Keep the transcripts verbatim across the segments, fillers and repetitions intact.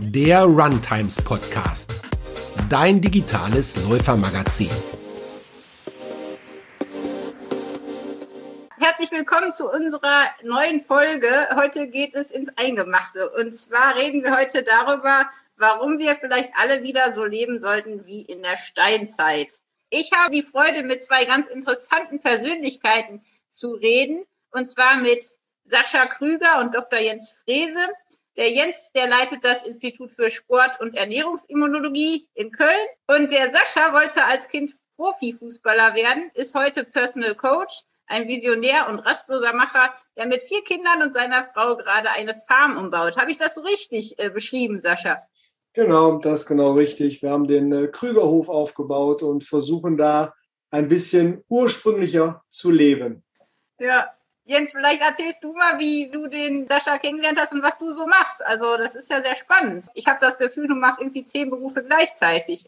der Runtimes Podcast, dein digitales Läufermagazin. Herzlich willkommen zu unserer neuen Folge. Heute geht es ins Eingemachte. Und zwar reden wir heute darüber, warum wir vielleicht alle wieder so leben sollten wie in der Steinzeit. Ich habe die Freude, mit zwei ganz interessanten Persönlichkeiten zu reden. Und zwar mit Sascha Krüger und Doktor Jens Frese. Der Jens, der leitet das Institut für Sport- und Ernährungsimmunologie in Köln. Und der Sascha wollte als Kind Profifußballer werden, ist heute Personal Coach, ein Visionär und rastloser Macher, der mit vier Kindern und seiner Frau gerade eine Farm umbaut. Habe ich das so richtig äh, beschrieben, Sascha? Genau, das ist genau richtig. Wir haben den äh, Krügerhof aufgebaut und versuchen da ein bisschen ursprünglicher zu leben. Ja, Jens, vielleicht erzählst du mal, wie du den Sascha kennengelernt hast und was du so machst. Also das ist ja sehr spannend. Ich habe das Gefühl, du machst irgendwie zehn Berufe gleichzeitig.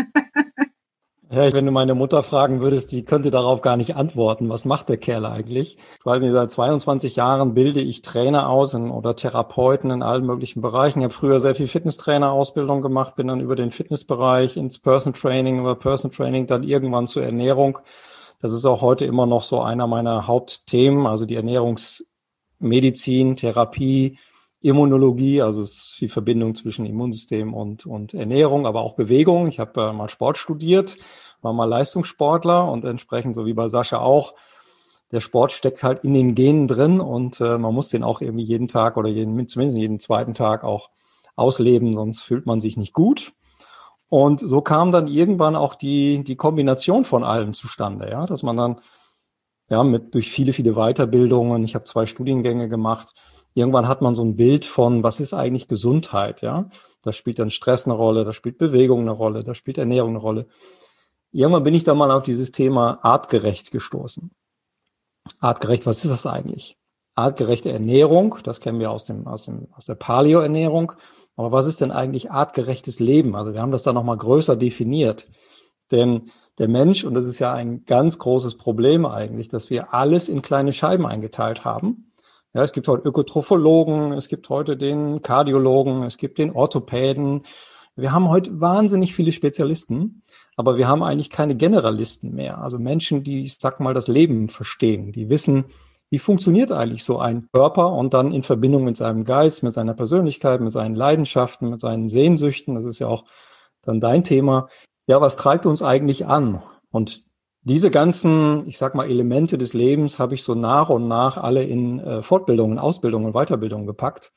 Ja, wenn du meine Mutter fragen würdest, die könnte darauf gar nicht antworten. Was macht der Kerl eigentlich? Ich weiß nicht, seit zweiundzwanzig Jahren bilde ich Trainer aus in, oder Therapeuten in allen möglichen Bereichen. Ich habe früher sehr viel Fitnesstrainer-Ausbildung gemacht, bin dann über den Fitnessbereich ins Person Training, über Person Training dann irgendwann zur Ernährung. Das ist auch heute immer noch so einer meiner Hauptthemen, also die Ernährungsmedizin, Therapie, Immunologie, also es ist die Verbindung zwischen Immunsystem und, und Ernährung, aber auch Bewegung. Ich habe äh, mal Sport studiert, war mal Leistungssportler und entsprechend, so wie bei Sascha auch, der Sport steckt halt in den Genen drin und äh, man muss den auch irgendwie jeden Tag oder jeden, zumindest jeden zweiten Tag auch ausleben, sonst fühlt man sich nicht gut. Und so kam dann irgendwann auch die, die Kombination von allem zustande, ja, dass man dann, ja, mit, durch viele, viele Weiterbildungen, ich habe zwei Studiengänge gemacht, irgendwann hat man so ein Bild von, was ist eigentlich Gesundheit, ja? Da spielt dann Stress eine Rolle, da spielt Bewegung eine Rolle, da spielt Ernährung eine Rolle. Irgendwann bin ich dann mal auf dieses Thema artgerecht gestoßen. Artgerecht, was ist das eigentlich? Artgerechte Ernährung, das kennen wir aus dem, aus dem, aus der Paleo-Ernährung. Aber was ist denn eigentlich artgerechtes Leben? Also wir haben das da nochmal größer definiert. Denn der Mensch, und das ist ja ein ganz großes Problem eigentlich, dass wir alles in kleine Scheiben eingeteilt haben. Ja, es gibt heute Ökotrophologen, es gibt heute den Kardiologen, es gibt den Orthopäden. Wir haben heute wahnsinnig viele Spezialisten, aber wir haben eigentlich keine Generalisten mehr. Also Menschen, die, ich sag mal, das Leben verstehen, die wissen, wie funktioniert eigentlich so ein Körper und dann in Verbindung mit seinem Geist, mit seiner Persönlichkeit, mit seinen Leidenschaften, mit seinen Sehnsüchten, das ist ja auch dann dein Thema. Ja, was treibt uns eigentlich an? Und diese ganzen, ich sag mal, Elemente des Lebens habe ich so nach und nach alle in äh, Fortbildungen, Ausbildungen und Weiterbildungen gepackt.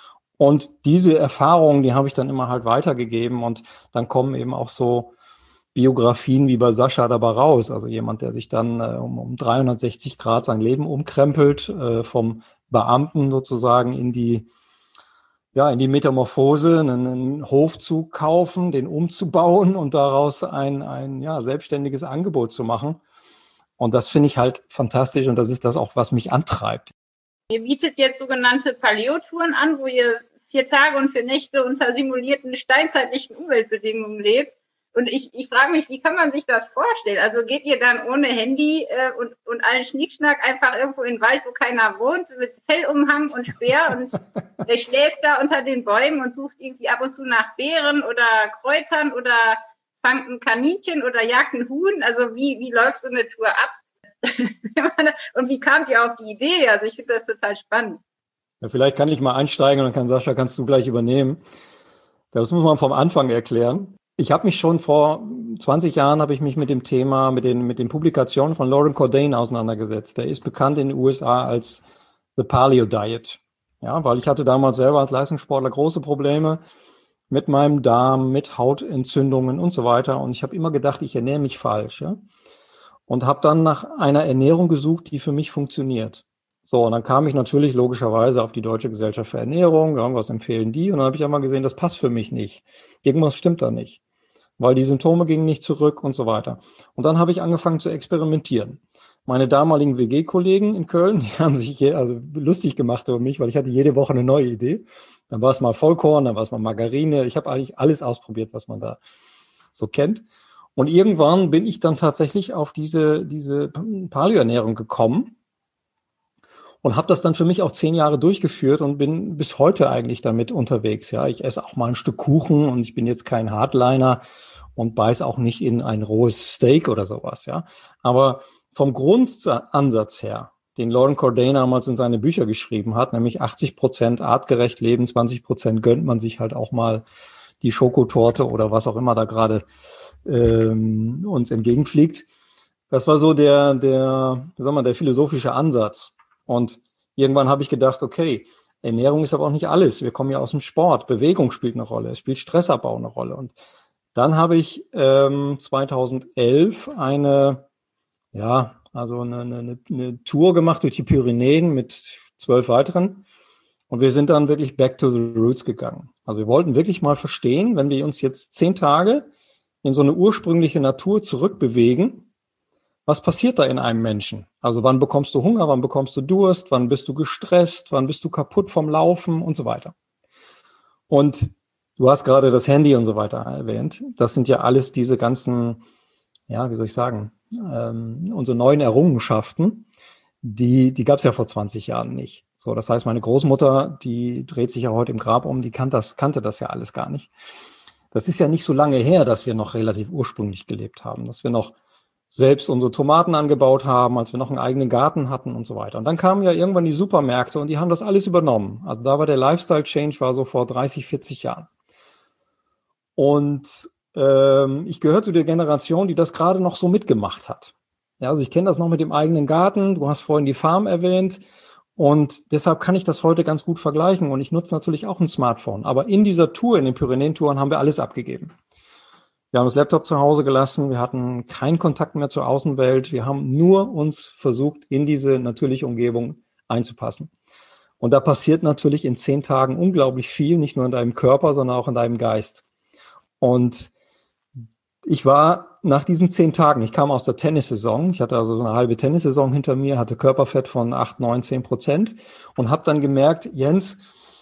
Und diese Erfahrungen, die habe ich dann immer halt weitergegeben und dann kommen eben auch so Biografien wie bei Sascha dabei raus. Also jemand, der sich dann äh, um, um dreihundertsechzig Grad sein Leben umkrempelt, äh, vom Beamten sozusagen in die, ja, in die Metamorphose, einen, einen Hof zu kaufen, den umzubauen und daraus ein, ein, ja, selbstständiges Angebot zu machen. Und das finde ich halt fantastisch und das ist das auch, was mich antreibt. Ihr bietet jetzt sogenannte Paleo-Touren an, wo ihr vier Tage und vier Nächte unter simulierten steinzeitlichen Umweltbedingungen lebt. Und ich, ich frage mich, wie kann man sich das vorstellen? Also geht ihr dann ohne Handy äh, und, und allen Schnickschnack einfach irgendwo in den Wald, wo keiner wohnt, mit Fellumhang und Speer und äh, schläft da unter den Bäumen und sucht irgendwie ab und zu nach Beeren oder Kräutern oder fangt ein Kaninchen oder jagt ein Huhn? Also wie, wie läuft so eine Tour ab? Und wie kamt ihr auf die Idee? Also ich finde das total spannend. Ja, vielleicht kann ich mal einsteigen und dann kann Sascha, kannst du gleich übernehmen. Das muss man vom Anfang erklären. Ich habe mich schon vor zwanzig Jahren habe ich mich mit dem Thema, mit den, mit den Publikationen von Loren Cordain auseinandergesetzt. Der ist bekannt in den U S A als The Paleo Diet. Ja, weil ich hatte damals selber als Leistungssportler große Probleme mit meinem Darm, mit Hautentzündungen und so weiter. Und ich habe immer gedacht, ich ernähre mich falsch. Ja? Und habe dann nach einer Ernährung gesucht, die für mich funktioniert. So, und dann kam ich natürlich logischerweise auf die Deutsche Gesellschaft für Ernährung. Ja, was empfehlen die? Und dann habe ich einmal gesehen, das passt für mich nicht. Irgendwas stimmt da nicht. Weil die Symptome gingen nicht zurück und so weiter. Und dann habe ich angefangen zu experimentieren. Meine damaligen W G-Kollegen in Köln, die haben sich hier also lustig gemacht über mich, weil ich hatte jede Woche eine neue Idee. Dann war es mal Vollkorn, dann war es mal Margarine. Ich habe eigentlich alles ausprobiert, was man da so kennt. Und irgendwann bin ich dann tatsächlich auf diese, diese Paleo-Ernährung gekommen. Und habe das dann für mich auch zehn Jahre durchgeführt und bin bis heute eigentlich damit unterwegs. Ja, ich esse auch mal ein Stück Kuchen und ich bin jetzt kein Hardliner und beiß auch nicht in ein rohes Steak oder sowas. Ja, aber vom Grundansatz her, den Lauren Corday damals in seine Bücher geschrieben hat, nämlich achtzig Prozent artgerecht leben, zwanzig Prozent gönnt man sich halt auch mal die Schokotorte oder was auch immer da gerade ähm, uns entgegenfliegt. Das war so der, der, wie soll man, der philosophische Ansatz. Und irgendwann habe ich gedacht, okay, Ernährung ist aber auch nicht alles. Wir kommen ja aus dem Sport. Bewegung spielt eine Rolle. Es spielt Stressabbau eine Rolle. Und dann habe ich ähm, zweitausendelf eine, ja, also eine, eine, eine Tour gemacht durch die Pyrenäen mit zwölf weiteren. Und wir sind dann wirklich back to the roots gegangen. Also wir wollten wirklich mal verstehen, wenn wir uns jetzt zehn Tage in so eine ursprüngliche Natur zurückbewegen, was passiert da in einem Menschen? Also wann bekommst du Hunger, wann bekommst du Durst, wann bist du gestresst, wann bist du kaputt vom Laufen und so weiter. Und du hast gerade das Handy und so weiter erwähnt. Das sind ja alles diese ganzen, ja, wie soll ich sagen, ähm, unsere neuen Errungenschaften, die, die gab es ja vor zwanzig Jahren nicht. So, das heißt, meine Großmutter, die dreht sich ja heute im Grab um, die kannte das, kannte das ja alles gar nicht. Das ist ja nicht so lange her, dass wir noch relativ ursprünglich gelebt haben, dass wir noch selbst unsere Tomaten angebaut haben, als wir noch einen eigenen Garten hatten und so weiter. Und dann kamen ja irgendwann die Supermärkte und die haben das alles übernommen. Also da war der Lifestyle-Change, war so vor dreißig, vierzig Jahren. Und ähm, ich gehöre zu der Generation, die das gerade noch so mitgemacht hat. Ja, also ich kenne das noch mit dem eigenen Garten. Du hast vorhin die Farm erwähnt. Und deshalb kann ich das heute ganz gut vergleichen. Und ich nutze natürlich auch ein Smartphone. Aber in dieser Tour, in den Pyrenäen-Touren, haben wir alles abgegeben. Wir haben das Laptop zu Hause gelassen, wir hatten keinen Kontakt mehr zur Außenwelt, wir haben nur uns versucht, in diese natürliche Umgebung einzupassen. Und da passiert natürlich in zehn Tagen unglaublich viel, nicht nur in deinem Körper, sondern auch in deinem Geist. Und ich war nach diesen zehn Tagen, ich kam aus der Tennissaison, ich hatte also so eine halbe Tennissaison hinter mir, hatte Körperfett von acht, neun, zehn Prozent und habe dann gemerkt, Jens,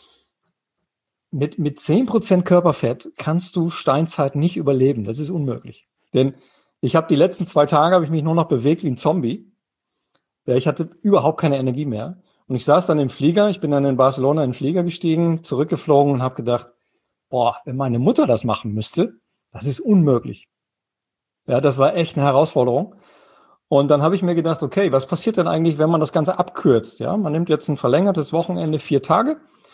Mit, mit zehn Prozent Körperfett kannst du Steinzeit nicht überleben. Das ist unmöglich. Denn ich habe die letzten zwei Tage, habe ich mich nur noch bewegt wie ein Zombie. Ja, ich hatte überhaupt keine Energie mehr. Und ich saß dann im Flieger, ich bin dann in Barcelona in den Flieger gestiegen, zurückgeflogen und habe gedacht, boah, wenn meine Mutter das machen müsste, das ist unmöglich. Ja, das war echt eine Herausforderung. Und dann habe ich mir gedacht, okay, was passiert denn eigentlich, wenn man das Ganze abkürzt? Ja, man nimmt jetzt ein verlängertes Wochenende, vier Tage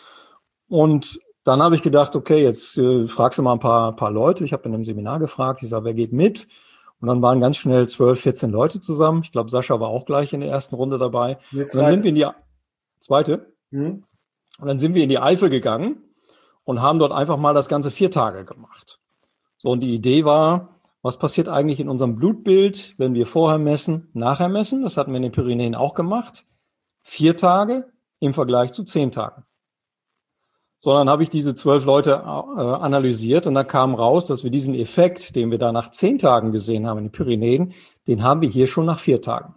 und dann habe ich gedacht, okay, jetzt äh, fragst du mal ein paar, paar Leute. Ich habe in einem Seminar gefragt, ich sage, wer geht mit? Und dann waren ganz schnell zwölf, vierzehn Leute zusammen. Ich glaube, Sascha war auch gleich in der ersten Runde dabei. Und dann sind wir in die zweite. Mhm. Und dann sind wir in die Eifel gegangen und haben dort einfach mal das Ganze vier Tage gemacht. So, und die Idee war, was passiert eigentlich in unserem Blutbild, wenn wir vorher messen, nachher messen? Das hatten wir in den Pyrenäen auch gemacht. Vier Tage im Vergleich zu zehn Tagen. Sondern habe ich diese zwölf Leute äh, analysiert und da kam raus, dass wir diesen Effekt, den wir da nach zehn Tagen gesehen haben in den Pyrenäen, den haben wir hier schon nach vier Tagen.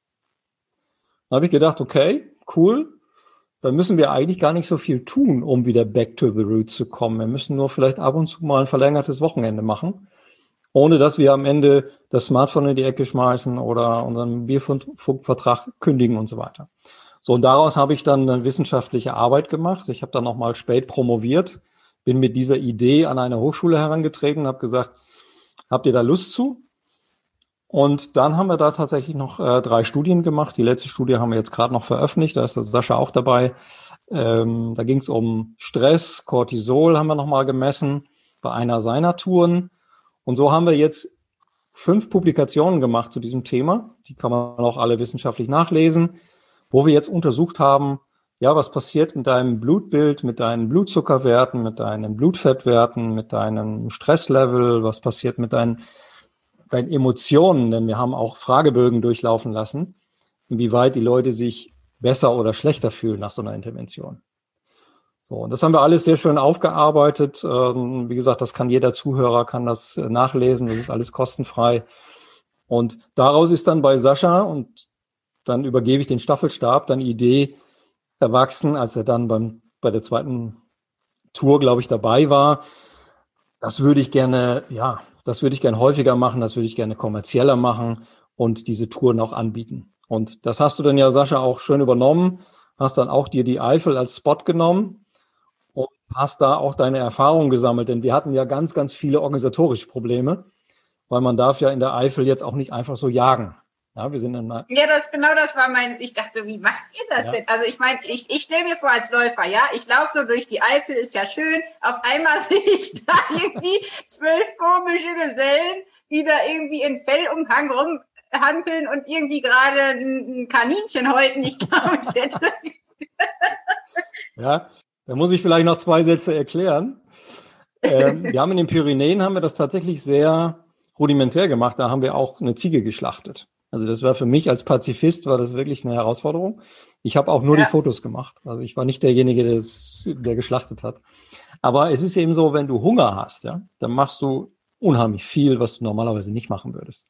Da habe ich gedacht, okay, cool, dann müssen wir eigentlich gar nicht so viel tun, um wieder back to the roots zu kommen. Wir müssen nur vielleicht ab und zu mal ein verlängertes Wochenende machen, ohne dass wir am Ende das Smartphone in die Ecke schmeißen oder unseren Bierfunkvertrag kündigen und so weiter. So, und daraus habe ich dann eine wissenschaftliche Arbeit gemacht. Ich habe dann nochmal spät promoviert, bin mit dieser Idee an eine Hochschule herangetreten, habe gesagt, habt ihr da Lust zu? Und dann haben wir da tatsächlich noch äh, drei Studien gemacht. Die letzte Studie haben wir jetzt gerade noch veröffentlicht, da ist der Sascha auch dabei. Ähm, da ging es um Stress, Cortisol haben wir nochmal gemessen bei einer seiner Touren. Und so haben wir jetzt fünf Publikationen gemacht zu diesem Thema. Die kann man auch alle wissenschaftlich nachlesen, wo wir jetzt untersucht haben, ja, was passiert in deinem Blutbild mit deinen Blutzuckerwerten, mit deinen Blutfettwerten, mit deinem Stresslevel, was passiert mit deinen, deinen Emotionen, denn wir haben auch Fragebögen durchlaufen lassen, inwieweit die Leute sich besser oder schlechter fühlen nach so einer Intervention. So, und das haben wir alles sehr schön aufgearbeitet. Ähm, wie gesagt, das kann jeder Zuhörer, kann das nachlesen, das ist alles kostenfrei. Und daraus ist dann bei Sascha, und dann übergebe ich den Staffelstab, dann die Idee erwachsen, als er dann beim, bei der zweiten Tour, glaube ich, dabei war. Das würde ich gerne, ja, das würde ich gerne häufiger machen, das würde ich gerne kommerzieller machen und diese Touren auch anbieten. Und das hast du dann ja, Sascha, auch schön übernommen, hast dann auch dir die Eifel als Spot genommen und hast da auch deine Erfahrungen gesammelt. Denn wir hatten ja ganz, ganz viele organisatorische Probleme, weil man darf ja in der Eifel jetzt auch nicht einfach so jagen. Ja, wir sind in einer ja, das genau das war mein, ich dachte, wie macht ihr das ja. denn? Also ich meine, ich, ich stelle mir vor als Läufer, ja, ich laufe so durch die Eifel, ist ja schön, auf einmal sehe ich da irgendwie zwölf komische Gesellen, die da irgendwie in Fellumhang rumhampeln und irgendwie gerade ein Kaninchen häuten, ich glaube, ich hätte... Ja, da muss ich vielleicht noch zwei Sätze erklären. Ähm, wir haben in den Pyrenäen, haben wir das tatsächlich sehr rudimentär gemacht, da haben wir auch eine Ziege geschlachtet. Also das war für mich als Pazifist, war das wirklich eine Herausforderung. Ich habe auch nur ja. die Fotos gemacht. Also ich war nicht derjenige, der, das, der geschlachtet hat. Aber es ist eben so, wenn du Hunger hast, ja, dann machst du unheimlich viel, was du normalerweise nicht machen würdest.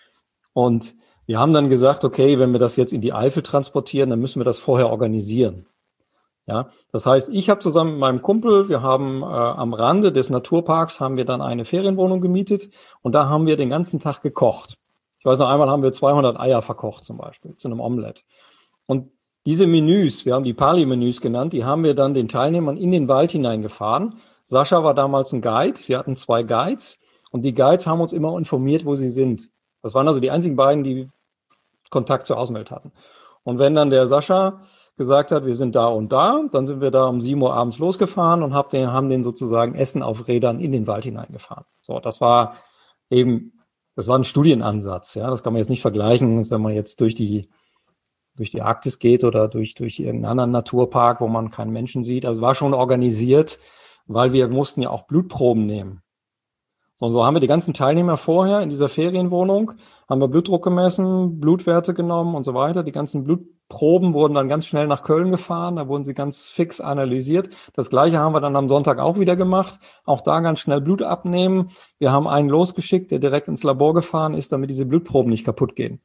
Und wir haben dann gesagt, okay, wenn wir das jetzt in die Eifel transportieren, dann müssen wir das vorher organisieren. Ja, das heißt, ich habe zusammen mit meinem Kumpel, wir haben äh, am Rande des Naturparks haben wir dann eine Ferienwohnung gemietet und da haben wir den ganzen Tag gekocht. Ich weiß noch, einmal haben wir zweihundert Eier verkocht zum Beispiel zu einem Omelett. Und diese Menüs, wir haben die Pali-Menüs genannt, die haben wir dann den Teilnehmern in den Wald hineingefahren. Sascha war damals ein Guide, wir hatten zwei Guides und die Guides haben uns immer informiert, wo sie sind. Das waren also die einzigen beiden, die Kontakt zur Außenwelt hatten. Und wenn dann der Sascha gesagt hat, wir sind da und da, dann sind wir da um sieben Uhr abends losgefahren und hab den, haben den sozusagen Essen auf Rädern in den Wald hineingefahren. So, das war eben Das war ein Studienansatz, ja. Das kann man jetzt nicht vergleichen, wenn man jetzt durch die, durch die Arktis geht oder durch, durch irgendeinen anderen Naturpark, wo man keinen Menschen sieht. Also es war schon organisiert, weil wir mussten ja auch Blutproben nehmen. So, und so haben wir die ganzen Teilnehmer vorher in dieser Ferienwohnung, haben wir Blutdruck gemessen, Blutwerte genommen und so weiter. Die ganzen Blutproben wurden dann ganz schnell nach Köln gefahren, da wurden sie ganz fix analysiert. Das Gleiche haben wir dann am Sonntag auch wieder gemacht, auch da ganz schnell Blut abnehmen. Wir haben einen losgeschickt, der direkt ins Labor gefahren ist, damit diese Blutproben nicht kaputt gehen.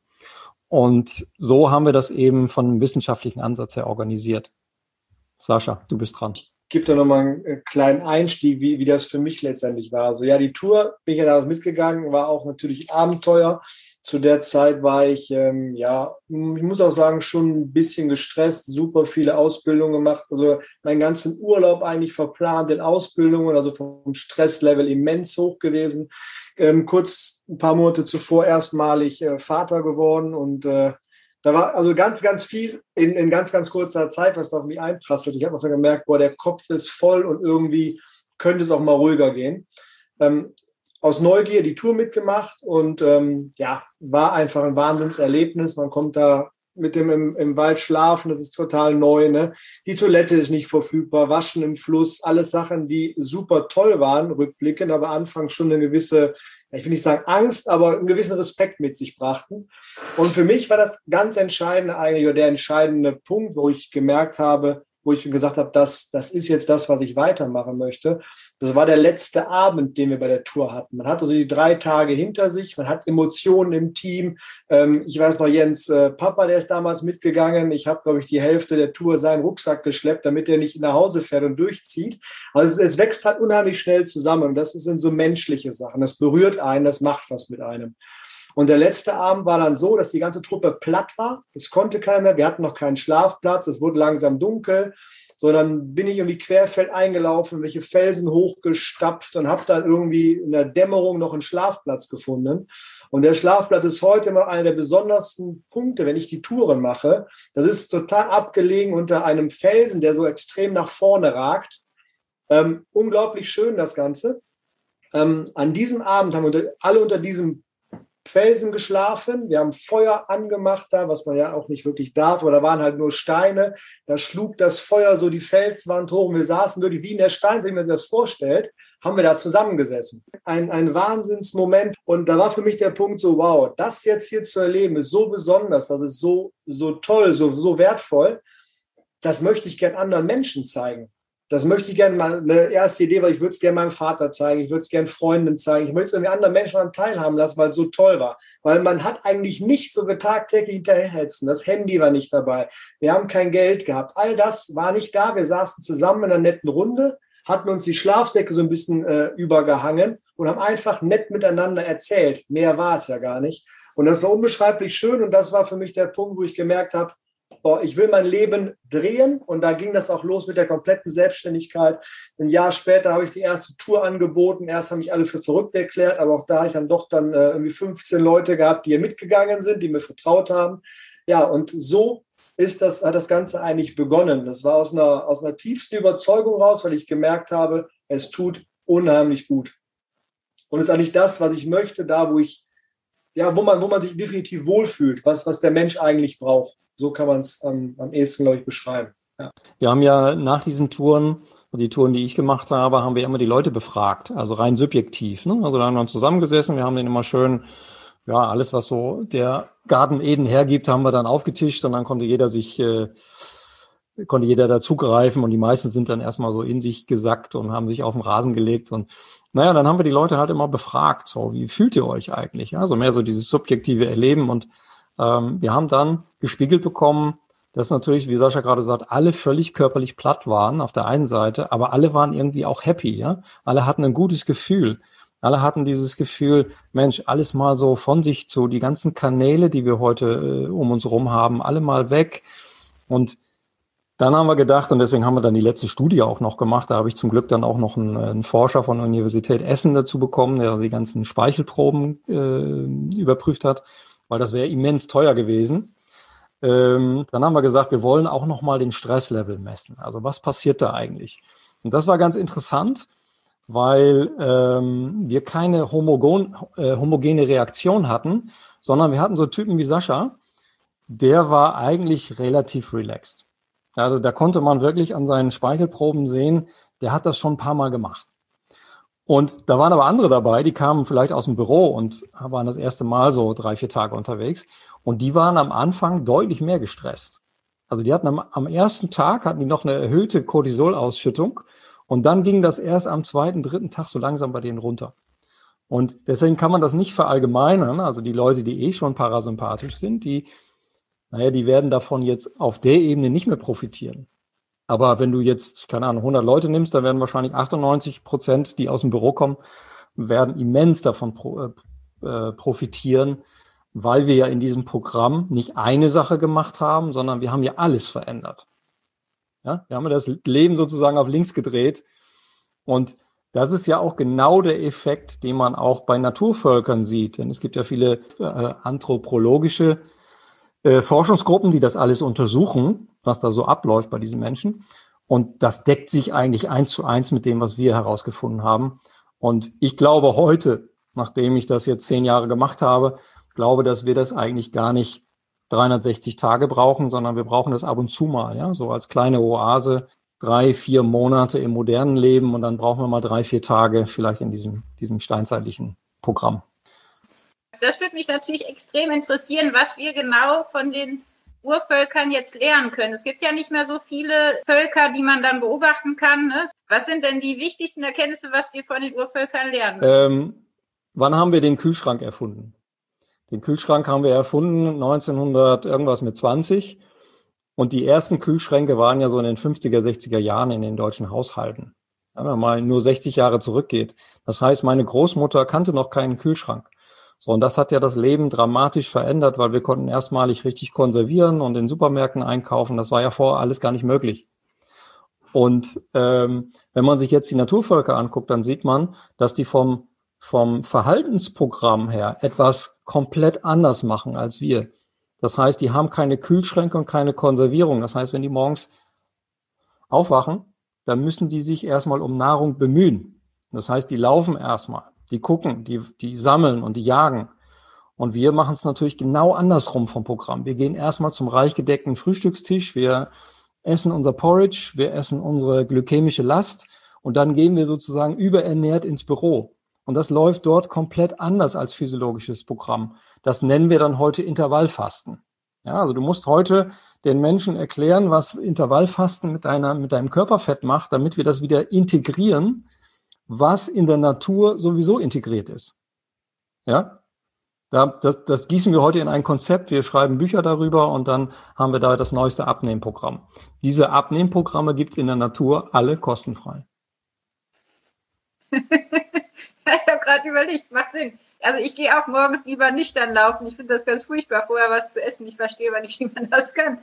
Und so haben wir das eben von einem wissenschaftlichen Ansatz her organisiert. Sascha, du bist dran. Gibt da nochmal einen kleinen Einstieg, wie, wie das für mich letztendlich war. Also ja, die Tour, bin ich ja damals mitgegangen, war auch natürlich ein Abenteuer. Zu der Zeit war ich, ähm, ja, ich muss auch sagen, schon ein bisschen gestresst, super viele Ausbildungen gemacht, also meinen ganzen Urlaub eigentlich verplant in Ausbildungen, also vom Stresslevel immens hoch gewesen. Ähm, kurz ein paar Monate zuvor erstmalig äh, Vater geworden und äh, da war also ganz, ganz viel in, in ganz, ganz kurzer Zeit, was da auf mich einprasselt. Ich habe einfach gemerkt, boah, der Kopf ist voll und irgendwie könnte es auch mal ruhiger gehen. Ähm, aus Neugier die Tour mitgemacht und ähm, ja, war einfach ein Wahnsinnserlebnis. Man kommt da mit dem im, im Wald schlafen, das ist total neu, ne? Die Toilette ist nicht verfügbar, Waschen im Fluss, alles Sachen, die super toll waren, rückblickend, aber anfangs schon eine gewisse, ich will nicht sagen Angst, aber einen gewissen Respekt mit sich brachten. Und für mich war das ganz entscheidende eigentlich, oder der entscheidende Punkt, wo ich gemerkt habe, wo ich gesagt habe, das, das ist jetzt das, was ich weitermachen möchte. Das war der letzte Abend, den wir bei der Tour hatten. Man hat also die drei Tage hinter sich, man hat Emotionen im Team. Ähm, ich weiß noch, Jens äh, Papa, der ist damals mitgegangen. Ich habe, glaube ich, die Hälfte der Tour seinen Rucksack geschleppt, damit er nicht nach Hause fährt und durchzieht. Also es, es wächst halt unheimlich schnell zusammen. Und das sind so menschliche Sachen. Das berührt einen, das macht was mit einem. Und der letzte Abend war dann so, dass die ganze Truppe platt war. Es konnte keiner mehr. Wir hatten noch keinen Schlafplatz. Es wurde langsam dunkel. So, dann bin ich irgendwie querfeld eingelaufen, welche Felsen hochgestapft und habe dann irgendwie in der Dämmerung noch einen Schlafplatz gefunden. Und der Schlafplatz ist heute immer einer der besondersten Punkte, wenn ich die Touren mache. Das ist total abgelegen unter einem Felsen, der so extrem nach vorne ragt. Ähm, unglaublich schön, das Ganze. Ähm, an diesem Abend haben wir alle unter diesem Felsen geschlafen, wir haben Feuer angemacht da, was man ja auch nicht wirklich darf, aber da waren halt nur Steine, da schlug das Feuer so die Felswand hoch und wir saßen wirklich wie in der Steinzeit, wie man sich das vorstellt, haben wir da zusammengesessen. Ein, ein Wahnsinnsmoment und da war für mich der Punkt so, wow, das jetzt hier zu erleben ist so besonders, das ist so, so toll, so, so wertvoll, das möchte ich gern anderen Menschen zeigen. Das möchte ich gerne mal, eine erste Idee, weil ich würde es gerne meinem Vater zeigen, ich würde es gerne Freunden zeigen, ich möchte es irgendwie anderen Menschen daran teilhaben lassen, weil es so toll war. Weil man hat eigentlich nicht so tagtäglich hinterherhetzen. Das Handy war nicht dabei, wir haben kein Geld gehabt. All das war nicht da, wir saßen zusammen in einer netten Runde, hatten uns die Schlafsäcke so ein bisschen äh, übergehangen und haben einfach nett miteinander erzählt. Mehr war es ja gar nicht. Und das war unbeschreiblich schön und das war für mich der Punkt, wo ich gemerkt habe, boah, ich will mein Leben drehen. Und da ging das auch los mit der kompletten Selbstständigkeit. Ein Jahr später habe ich die erste Tour angeboten. Erst haben mich alle für verrückt erklärt, aber auch da habe ich dann doch dann äh, irgendwie fünfzehn Leute gehabt, die hier mitgegangen sind, die mir vertraut haben. Ja, und so ist das, hat das Ganze eigentlich begonnen. Das war aus einer, aus einer tiefsten Überzeugung raus, weil ich gemerkt habe, es tut unheimlich gut. Und es ist eigentlich das, was ich möchte, da wo ich, ja, wo man, wo man sich definitiv wohlfühlt, was, was der Mensch eigentlich braucht. So kann man es ähm, am ehesten, glaube ich, beschreiben. Ja. Wir haben ja nach diesen Touren, die Touren, die ich gemacht habe, haben wir immer die Leute befragt, also rein subjektiv. Ne? Also da haben wir uns zusammengesessen, wir haben denen immer schön, ja, alles, was so der Garten Eden hergibt, haben wir dann aufgetischt und dann konnte jeder sich, äh, konnte jeder dazugreifen und die meisten sind dann erstmal so in sich gesackt und haben sich auf den Rasen gelegt und naja, dann haben wir die Leute halt immer befragt, so, wie fühlt ihr euch eigentlich? Ja, so mehr so dieses subjektive Erleben und ähm, wir haben dann gespiegelt bekommen, dass natürlich, wie Sascha gerade sagt, alle völlig körperlich platt waren auf der einen Seite, aber alle waren irgendwie auch happy, ja. Alle hatten ein gutes Gefühl. Alle hatten dieses Gefühl, Mensch, alles mal so von sich zu, die ganzen Kanäle, die wir heute äh, um uns herum haben, alle mal weg. Und dann haben wir gedacht, und deswegen haben wir dann die letzte Studie auch noch gemacht, da habe ich zum Glück dann auch noch einen, einen Forscher von der Universität Essen dazu bekommen, der die ganzen Speichelproben äh, überprüft hat, weil das wäre immens teuer gewesen. Ähm, dann haben wir gesagt, wir wollen auch noch mal den Stresslevel messen. Also was passiert da eigentlich? Und das war ganz interessant, weil ähm, wir keine homogen, äh, homogene Reaktion hatten, sondern wir hatten so Typen wie Sascha, der war eigentlich relativ relaxed. Also da konnte man wirklich an seinen Speichelproben sehen, der hat das schon ein paar Mal gemacht. Und da waren aber andere dabei, die kamen vielleicht aus dem Büro und waren das erste Mal so drei, vier Tage unterwegs. Und die waren am Anfang deutlich mehr gestresst. Also die hatten am, am ersten Tag hatten die noch eine erhöhte Cortisolausschüttung. Und dann ging das erst am zweiten, dritten Tag so langsam bei denen runter. Und deswegen kann man das nicht verallgemeinern. Also die Leute, die eh schon parasympathisch sind, die, naja, die werden davon jetzt auf der Ebene nicht mehr profitieren. Aber wenn du jetzt, keine Ahnung, hundert Leute nimmst, dann werden wahrscheinlich achtundneunzig Prozent, die aus dem Büro kommen, werden immens davon pro, äh, profitieren, weil wir ja in diesem Programm nicht eine Sache gemacht haben, sondern wir haben ja alles verändert. Ja, wir haben ja das Leben sozusagen auf links gedreht. Und das ist ja auch genau der Effekt, den man auch bei Naturvölkern sieht. Denn es gibt ja viele äh, anthropologische äh, Forschungsgruppen, die das alles untersuchen, was da so abläuft bei diesen Menschen. Und das deckt sich eigentlich eins zu eins mit dem, was wir herausgefunden haben. Und ich glaube heute, nachdem ich das jetzt zehn Jahre gemacht habe, glaube, dass wir das eigentlich gar nicht dreihundertsechzig Tage brauchen, sondern wir brauchen das ab und zu mal, ja, so als kleine Oase, drei, vier Monate im modernen Leben und dann brauchen wir mal drei, vier Tage vielleicht in diesem, diesem steinzeitlichen Programm. Das würde mich natürlich extrem interessieren, was wir genau von den Urvölkern jetzt lernen können. Es gibt ja nicht mehr so viele Völker, die man dann beobachten kann. Ne? Was sind denn die wichtigsten Erkenntnisse, was wir von den Urvölkern lernen müssen? Ähm, wann haben wir den Kühlschrank erfunden? Den Kühlschrank haben wir erfunden neunzehnhundert irgendwas mit zwanzig und die ersten Kühlschränke waren ja so in den fünfziger, sechziger Jahren in den deutschen Haushalten. Wenn man mal nur sechzig Jahre zurückgeht. Das heißt, meine Großmutter kannte noch keinen Kühlschrank. So, und das hat ja das Leben dramatisch verändert, weil wir konnten erstmalig richtig konservieren und in Supermärkten einkaufen. Das war ja vorher alles gar nicht möglich. Und ähm, wenn man sich jetzt die Naturvölker anguckt, dann sieht man, dass die vom vom Verhaltensprogramm her etwas komplett anders machen als wir. Das heißt, die haben keine Kühlschränke und keine Konservierung. Das heißt, wenn die morgens aufwachen, dann müssen die sich erstmal um Nahrung bemühen. Das heißt, die laufen erstmal, die gucken, die, die sammeln und die jagen. Und wir machen es natürlich genau andersrum vom Programm. Wir gehen erstmal zum reich gedeckten Frühstückstisch, wir essen unser Porridge, wir essen unsere glykämische Last und dann gehen wir sozusagen überernährt ins Büro. Und das läuft dort komplett anders als physiologisches Programm. Das nennen wir dann heute Intervallfasten. Ja, also du musst heute den Menschen erklären, was Intervallfasten mit deiner, mit deinem Körperfett macht, damit wir das wieder integrieren, was in der Natur sowieso integriert ist. Ja, das, das gießen wir heute in ein Konzept. Wir schreiben Bücher darüber und dann haben wir da das neueste Abnehmprogramm. Diese Abnehmprogramme gibt es in der Natur alle kostenfrei. Ich habe gerade überlegt, macht Sinn. Also ich gehe auch morgens lieber nüchtern laufen. Ich finde das ganz furchtbar, vorher was zu essen. Ich verstehe aber nicht, wie man das kann.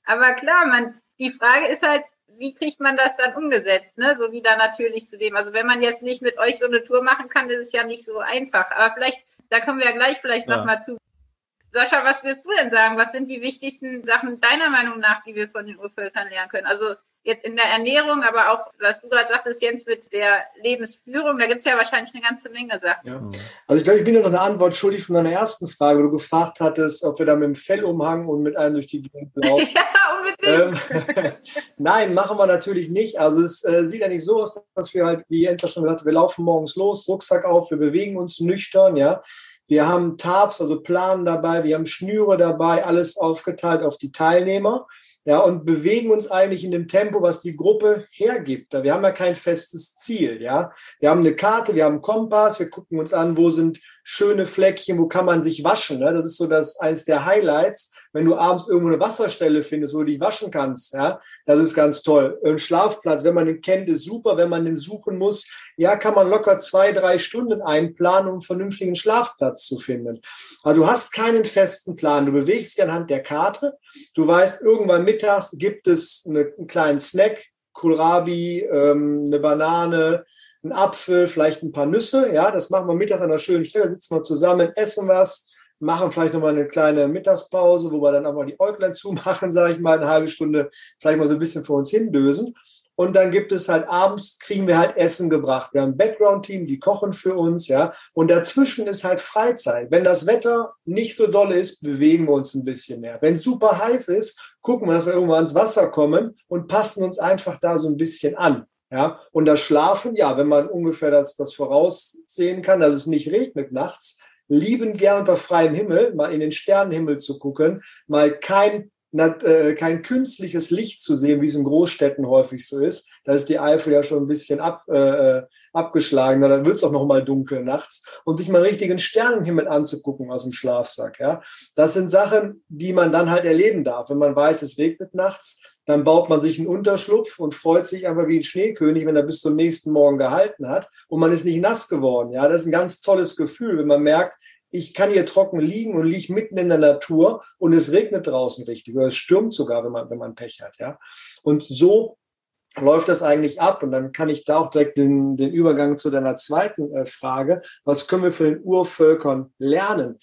Aber klar, man, die Frage ist halt, wie kriegt man das dann umgesetzt, ne? So wieder natürlich zu dem. Also wenn man jetzt nicht mit euch so eine Tour machen kann, ist es ja nicht so einfach. Aber vielleicht, da kommen wir ja gleich vielleicht ja. nochmal zu. Sascha, was willst du denn sagen? Was sind die wichtigsten Sachen deiner Meinung nach, die wir von den Urvölkern lernen können? Also jetzt in der Ernährung, aber auch, was du gerade sagtest, Jens, mit der Lebensführung, da gibt es ja wahrscheinlich eine ganze Menge Sachen. Ja. Also ich glaube, ich bin dir noch eine Antwort schuldig von deiner ersten Frage, wo du gefragt hattest, ob wir da mit dem Fellumhang und mit einem durch die Gegend laufen. Ja, unbedingt. Ähm, Nein, machen wir natürlich nicht. Also es äh, sieht ja nicht so aus, dass wir halt, wie Jens ja schon gesagt hat, wir laufen morgens los, Rucksack auf, wir bewegen uns nüchtern, ja. Wir haben Tabs, also Planen dabei, wir haben Schnüre dabei, alles aufgeteilt auf die Teilnehmer, ja, und bewegen uns eigentlich in dem Tempo, was die Gruppe hergibt. Wir haben ja kein festes Ziel, ja. Wir haben eine Karte, wir haben einen Kompass, wir gucken uns an, wo sind schöne Fleckchen, wo kann man sich waschen, ne? Das ist so das eins der Highlights, wenn du abends irgendwo eine Wasserstelle findest, wo du dich waschen kannst, ja, das ist ganz toll. Ein Schlafplatz, wenn man den kennt, ist super, wenn man den suchen muss, ja, kann man locker zwei, drei Stunden einplanen, um einen vernünftigen Schlafplatz zu finden. Also du hast keinen festen Plan, du bewegst dich anhand der Karte, du weißt, irgendwann mittags gibt es eine, einen kleinen Snack, Kohlrabi, ähm, eine Banane, ein Apfel, vielleicht ein paar Nüsse, ja, das machen wir mittags an einer schönen Stelle, sitzen wir zusammen, essen was, machen vielleicht nochmal eine kleine Mittagspause, wo wir dann auch mal die Äuglein zumachen, sage ich mal, eine halbe Stunde, vielleicht mal so ein bisschen vor uns hindösen. Und dann gibt es halt abends, kriegen wir halt Essen gebracht. Wir haben ein Background-Team, die kochen für uns, ja. Und dazwischen ist halt Freizeit. Wenn das Wetter nicht so doll ist, bewegen wir uns ein bisschen mehr. Wenn es super heiß ist, gucken wir, dass wir irgendwann ans Wasser kommen und passen uns einfach da so ein bisschen an. Ja, und das Schlafen, ja, wenn man ungefähr das, das voraussehen kann, dass es nicht regnet nachts, lieben gern unter freiem Himmel, mal in den Sternenhimmel zu gucken, mal kein, äh, kein künstliches Licht zu sehen, wie es in Großstädten häufig so ist. Da ist die Eifel ja schon ein bisschen ab, äh, abgeschlagen, dann wird es auch noch mal dunkel nachts. Und sich mal einen richtigen Sternenhimmel anzugucken aus dem Schlafsack. Ja, das sind Sachen, die man dann halt erleben darf. Wenn man weiß, es regnet nachts, dann baut man sich einen Unterschlupf und freut sich einfach wie ein Schneekönig, wenn er bis zum nächsten Morgen gehalten hat und man ist nicht nass geworden. Ja, das ist ein ganz tolles Gefühl, wenn man merkt, ich kann hier trocken liegen und liege mitten in der Natur und es regnet draußen richtig oder es stürmt sogar, wenn man, wenn man Pech hat. Ja, und so läuft das eigentlich ab. Und dann kann ich da auch direkt den, den Übergang zu deiner zweiten äh, Frage. Was können wir von den Urvölkern lernen?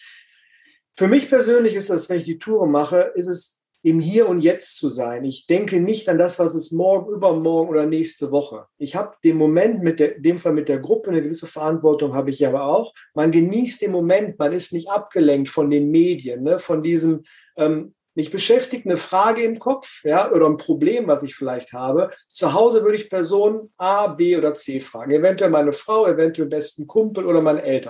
Für mich persönlich ist das, wenn ich die Touren mache, ist es im Hier und Jetzt zu sein. Ich denke nicht an das, was ist morgen, übermorgen oder nächste Woche. Ich habe den Moment, mit der, in dem Fall mit der Gruppe, eine gewisse Verantwortung habe ich aber auch. Man genießt den Moment, man ist nicht abgelenkt von den Medien, ne, von diesem, ähm, mich beschäftigt eine Frage im Kopf, ja, oder ein Problem, was ich vielleicht habe. Zu Hause würde ich Person A, B oder C fragen. Eventuell meine Frau, eventuell besten Kumpel oder meine Eltern.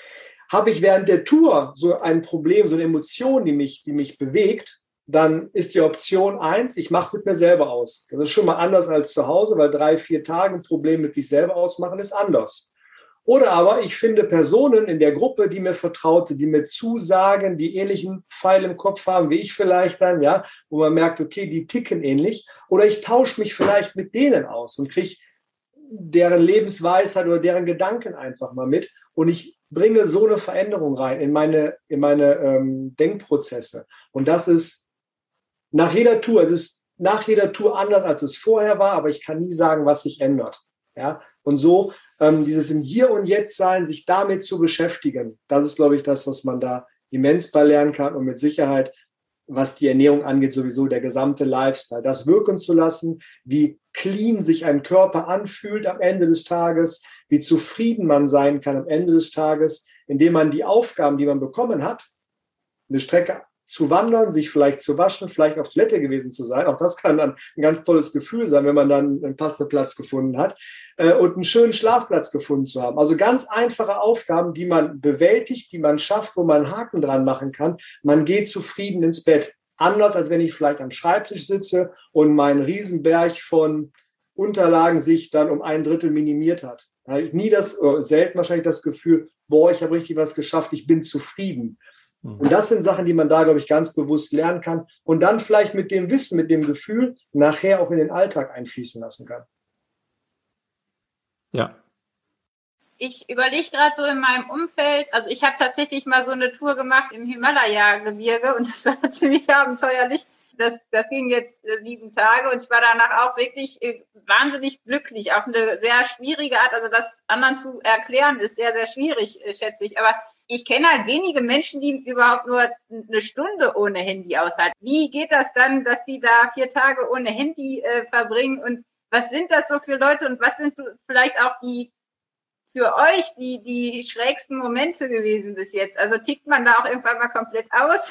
Habe ich während der Tour so ein Problem, so eine Emotion, die mich, die mich bewegt, dann ist die Option eins, ich mache es mit mir selber aus. Das ist schon mal anders als zu Hause, weil drei, vier Tage ein Problem mit sich selber ausmachen ist anders. Oder aber ich finde Personen in der Gruppe, die mir vertraut sind, die mir zusagen, die ähnlichen Pfeil im Kopf haben wie ich vielleicht dann, ja, wo man merkt, okay, die ticken ähnlich. Oder ich tausche mich vielleicht mit denen aus und kriege deren Lebensweisheit oder deren Gedanken einfach mal mit. Und ich bringe so eine Veränderung rein in meine, in meine ähm, Denkprozesse. Und das ist nach jeder Tour, es ist nach jeder Tour anders, als es vorher war, aber ich kann nie sagen, was sich ändert. Ja? Und so ähm, dieses im Hier und Jetzt sein, sich damit zu beschäftigen, das ist, glaube ich, das, was man da immens bei lernen kann und mit Sicherheit, was die Ernährung angeht, sowieso der gesamte Lifestyle, das wirken zu lassen, wie clean sich ein Körper anfühlt am Ende des Tages, wie zufrieden man sein kann am Ende des Tages, indem man die Aufgaben, die man bekommen hat, eine Strecke zu wandern, sich vielleicht zu waschen, vielleicht auf Toilette gewesen zu sein. Auch das kann dann ein ganz tolles Gefühl sein, wenn man dann einen passenden Platz gefunden hat äh, und einen schönen Schlafplatz gefunden zu haben. Also ganz einfache Aufgaben, die man bewältigt, die man schafft, wo man einen Haken dran machen kann. Man geht zufrieden ins Bett. Anders, als wenn ich vielleicht am Schreibtisch sitze und mein Riesenberg von Unterlagen sich dann um ein Drittel minimiert hat. Da habe ich nie das, oder selten wahrscheinlich das Gefühl, boah, ich habe richtig was geschafft, ich bin zufrieden. Und das sind Sachen, die man da, glaube ich, ganz bewusst lernen kann und dann vielleicht mit dem Wissen, mit dem Gefühl nachher auch in den Alltag einfließen lassen kann. Ja. Ich überlege gerade so in meinem Umfeld, also ich habe tatsächlich mal so eine Tour gemacht im Himalaya-Gebirge und das war ziemlich abenteuerlich. das, das ging jetzt äh, sieben Tage und ich war danach auch wirklich äh, wahnsinnig glücklich auf eine sehr schwierige Art. Also das anderen zu erklären ist sehr, sehr schwierig, äh, schätze ich. Aber ich kenne halt wenige Menschen, die überhaupt nur eine Stunde ohne Handy aushalten. Wie geht das dann, dass die da vier Tage ohne Handy äh, verbringen? Und was sind das so für Leute und was sind vielleicht auch die für euch die, die schrägsten Momente gewesen bis jetzt? Also tickt man da auch irgendwann mal komplett aus?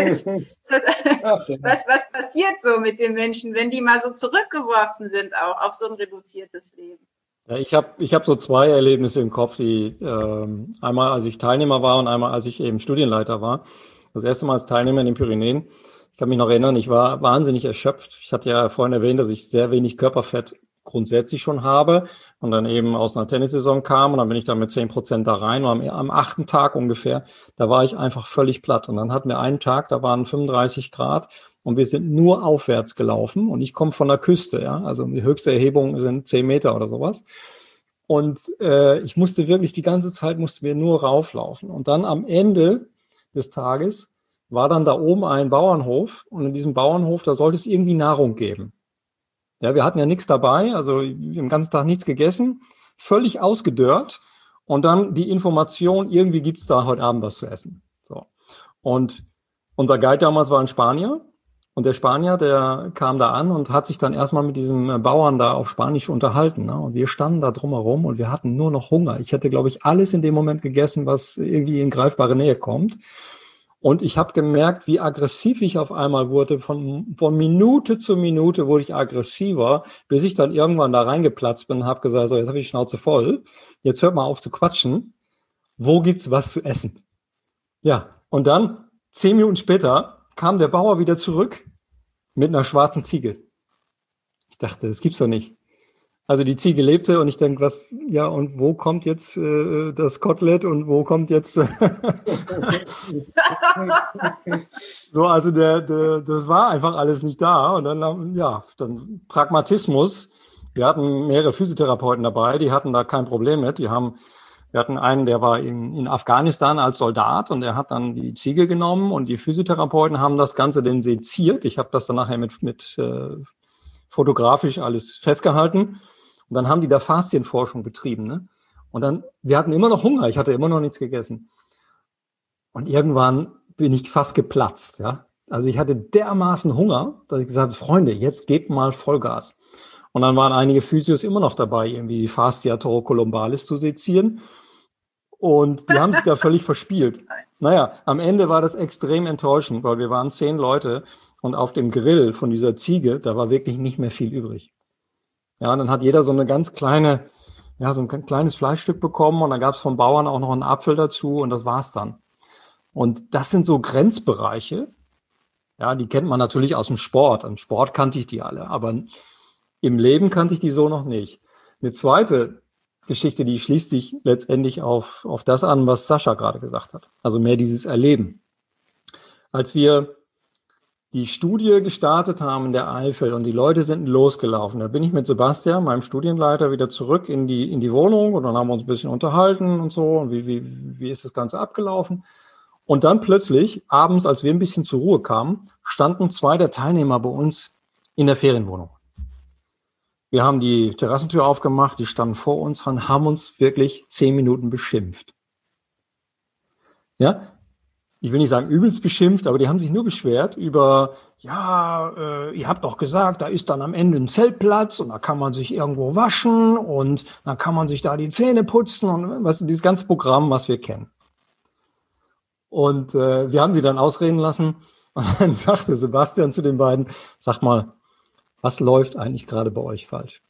was, was passiert so mit den Menschen, wenn die mal so zurückgeworfen sind auch auf so ein reduziertes Leben? Ja, ich habe ich hab so zwei Erlebnisse im Kopf, die ähm, einmal als ich Teilnehmer war und einmal als ich eben Studienleiter war. Das erste Mal als Teilnehmer in den Pyrenäen. Ich kann mich noch erinnern, ich war wahnsinnig erschöpft. Ich hatte ja vorhin erwähnt, dass ich sehr wenig Körperfett grundsätzlich schon habe und dann eben aus einer Tennissaison kam und dann bin ich da mit zehn Prozent da rein und am, am achten Tag ungefähr, da war ich einfach völlig platt und dann hatten wir einen Tag, da waren fünfunddreißig Grad und wir sind nur aufwärts gelaufen und ich komme von der Küste, ja, also die höchste Erhebung sind zehn Meter oder sowas und äh, ich musste wirklich die ganze Zeit, mussten wir nur rauflaufen und dann am Ende des Tages war dann da oben ein Bauernhof und in diesem Bauernhof, da sollte es irgendwie Nahrung geben. Ja, wir hatten ja nichts dabei, also wir haben den ganzen Tag nichts gegessen, völlig ausgedörrt und dann die Information, irgendwie gibt's da heute Abend was zu essen. So. Und unser Guide damals war ein Spanier und der Spanier, der kam da an und hat sich dann erstmal mit diesem Bauern da auf Spanisch unterhalten. Ne? Und wir standen da drumherum und wir hatten nur noch Hunger. Ich hätte, glaube ich, alles in dem Moment gegessen, was irgendwie in greifbare Nähe kommt. Und ich habe gemerkt, wie aggressiv ich auf einmal wurde. Von, von Minute zu Minute wurde ich aggressiver, bis ich dann irgendwann da reingeplatzt bin und habe gesagt, so, jetzt habe ich die Schnauze voll. Jetzt hört mal auf zu quatschen. Wo gibt's was zu essen? Ja, und dann, zehn Minuten später, kam der Bauer wieder zurück mit einer schwarzen Ziege. Ich dachte, das gibt's doch nicht. Also die Ziege lebte und ich denke, was, ja, und wo kommt jetzt äh, das Kotelett und wo kommt jetzt äh, so, also der, der, das war einfach alles nicht da. Und dann, ja, dann Pragmatismus. Wir hatten mehrere Physiotherapeuten dabei, die hatten da kein Problem mit. Die haben, wir hatten einen, der war in, in Afghanistan als Soldat und der hat dann die Ziege genommen und die Physiotherapeuten haben das Ganze dann seziert. Ich habe das dann nachher mit, mit äh, fotografisch alles festgehalten. Und dann haben die da Faszienforschung betrieben, ne? Und dann, wir hatten immer noch Hunger, ich hatte immer noch nichts gegessen. Und irgendwann bin ich fast geplatzt, ja. Also ich hatte dermaßen Hunger, dass ich gesagt habe, Freunde, jetzt gebt mal Vollgas. Und dann waren einige Physios immer noch dabei, irgendwie die Fascia thoracolumbalis zu sezieren. Und die haben sich da völlig verspielt. Naja, am Ende war das extrem enttäuschend, weil wir waren zehn Leute und auf dem Grill von dieser Ziege, da war wirklich nicht mehr viel übrig. Ja, und dann hat jeder so eine ganz kleine, ja, so ein kleines Fleischstück bekommen und dann gab es vom Bauern auch noch einen Apfel dazu und das war's dann. Und das sind so Grenzbereiche, ja, die kennt man natürlich aus dem Sport. Im Sport kannte ich die alle, aber im Leben kannte ich die so noch nicht. Eine zweite Geschichte, die schließt sich letztendlich auf, auf das an, was Sascha gerade gesagt hat. Also mehr dieses Erleben. Als wir die Studie gestartet haben in der Eifel und die Leute sind losgelaufen. Da bin ich mit Sebastian, meinem Studienleiter, wieder zurück in die, in die Wohnung und dann haben wir uns ein bisschen unterhalten und so und wie, wie, wie ist das Ganze abgelaufen. Und dann plötzlich, abends, als wir ein bisschen zur Ruhe kamen, standen zwei der Teilnehmer bei uns in der Ferienwohnung. Wir haben die Terrassentür aufgemacht, die standen vor uns und haben uns wirklich zehn Minuten beschimpft. Ja, ich will nicht sagen übelst beschimpft, aber die haben sich nur beschwert über, ja, äh, ihr habt doch gesagt, da ist dann am Ende ein Zeltplatz und da kann man sich irgendwo waschen und dann kann man sich da die Zähne putzen und was, dieses ganze Programm, was wir kennen. Und äh, wir haben sie dann ausreden lassen und dann sagte Sebastian zu den beiden, sag mal, was läuft eigentlich gerade bei euch falsch?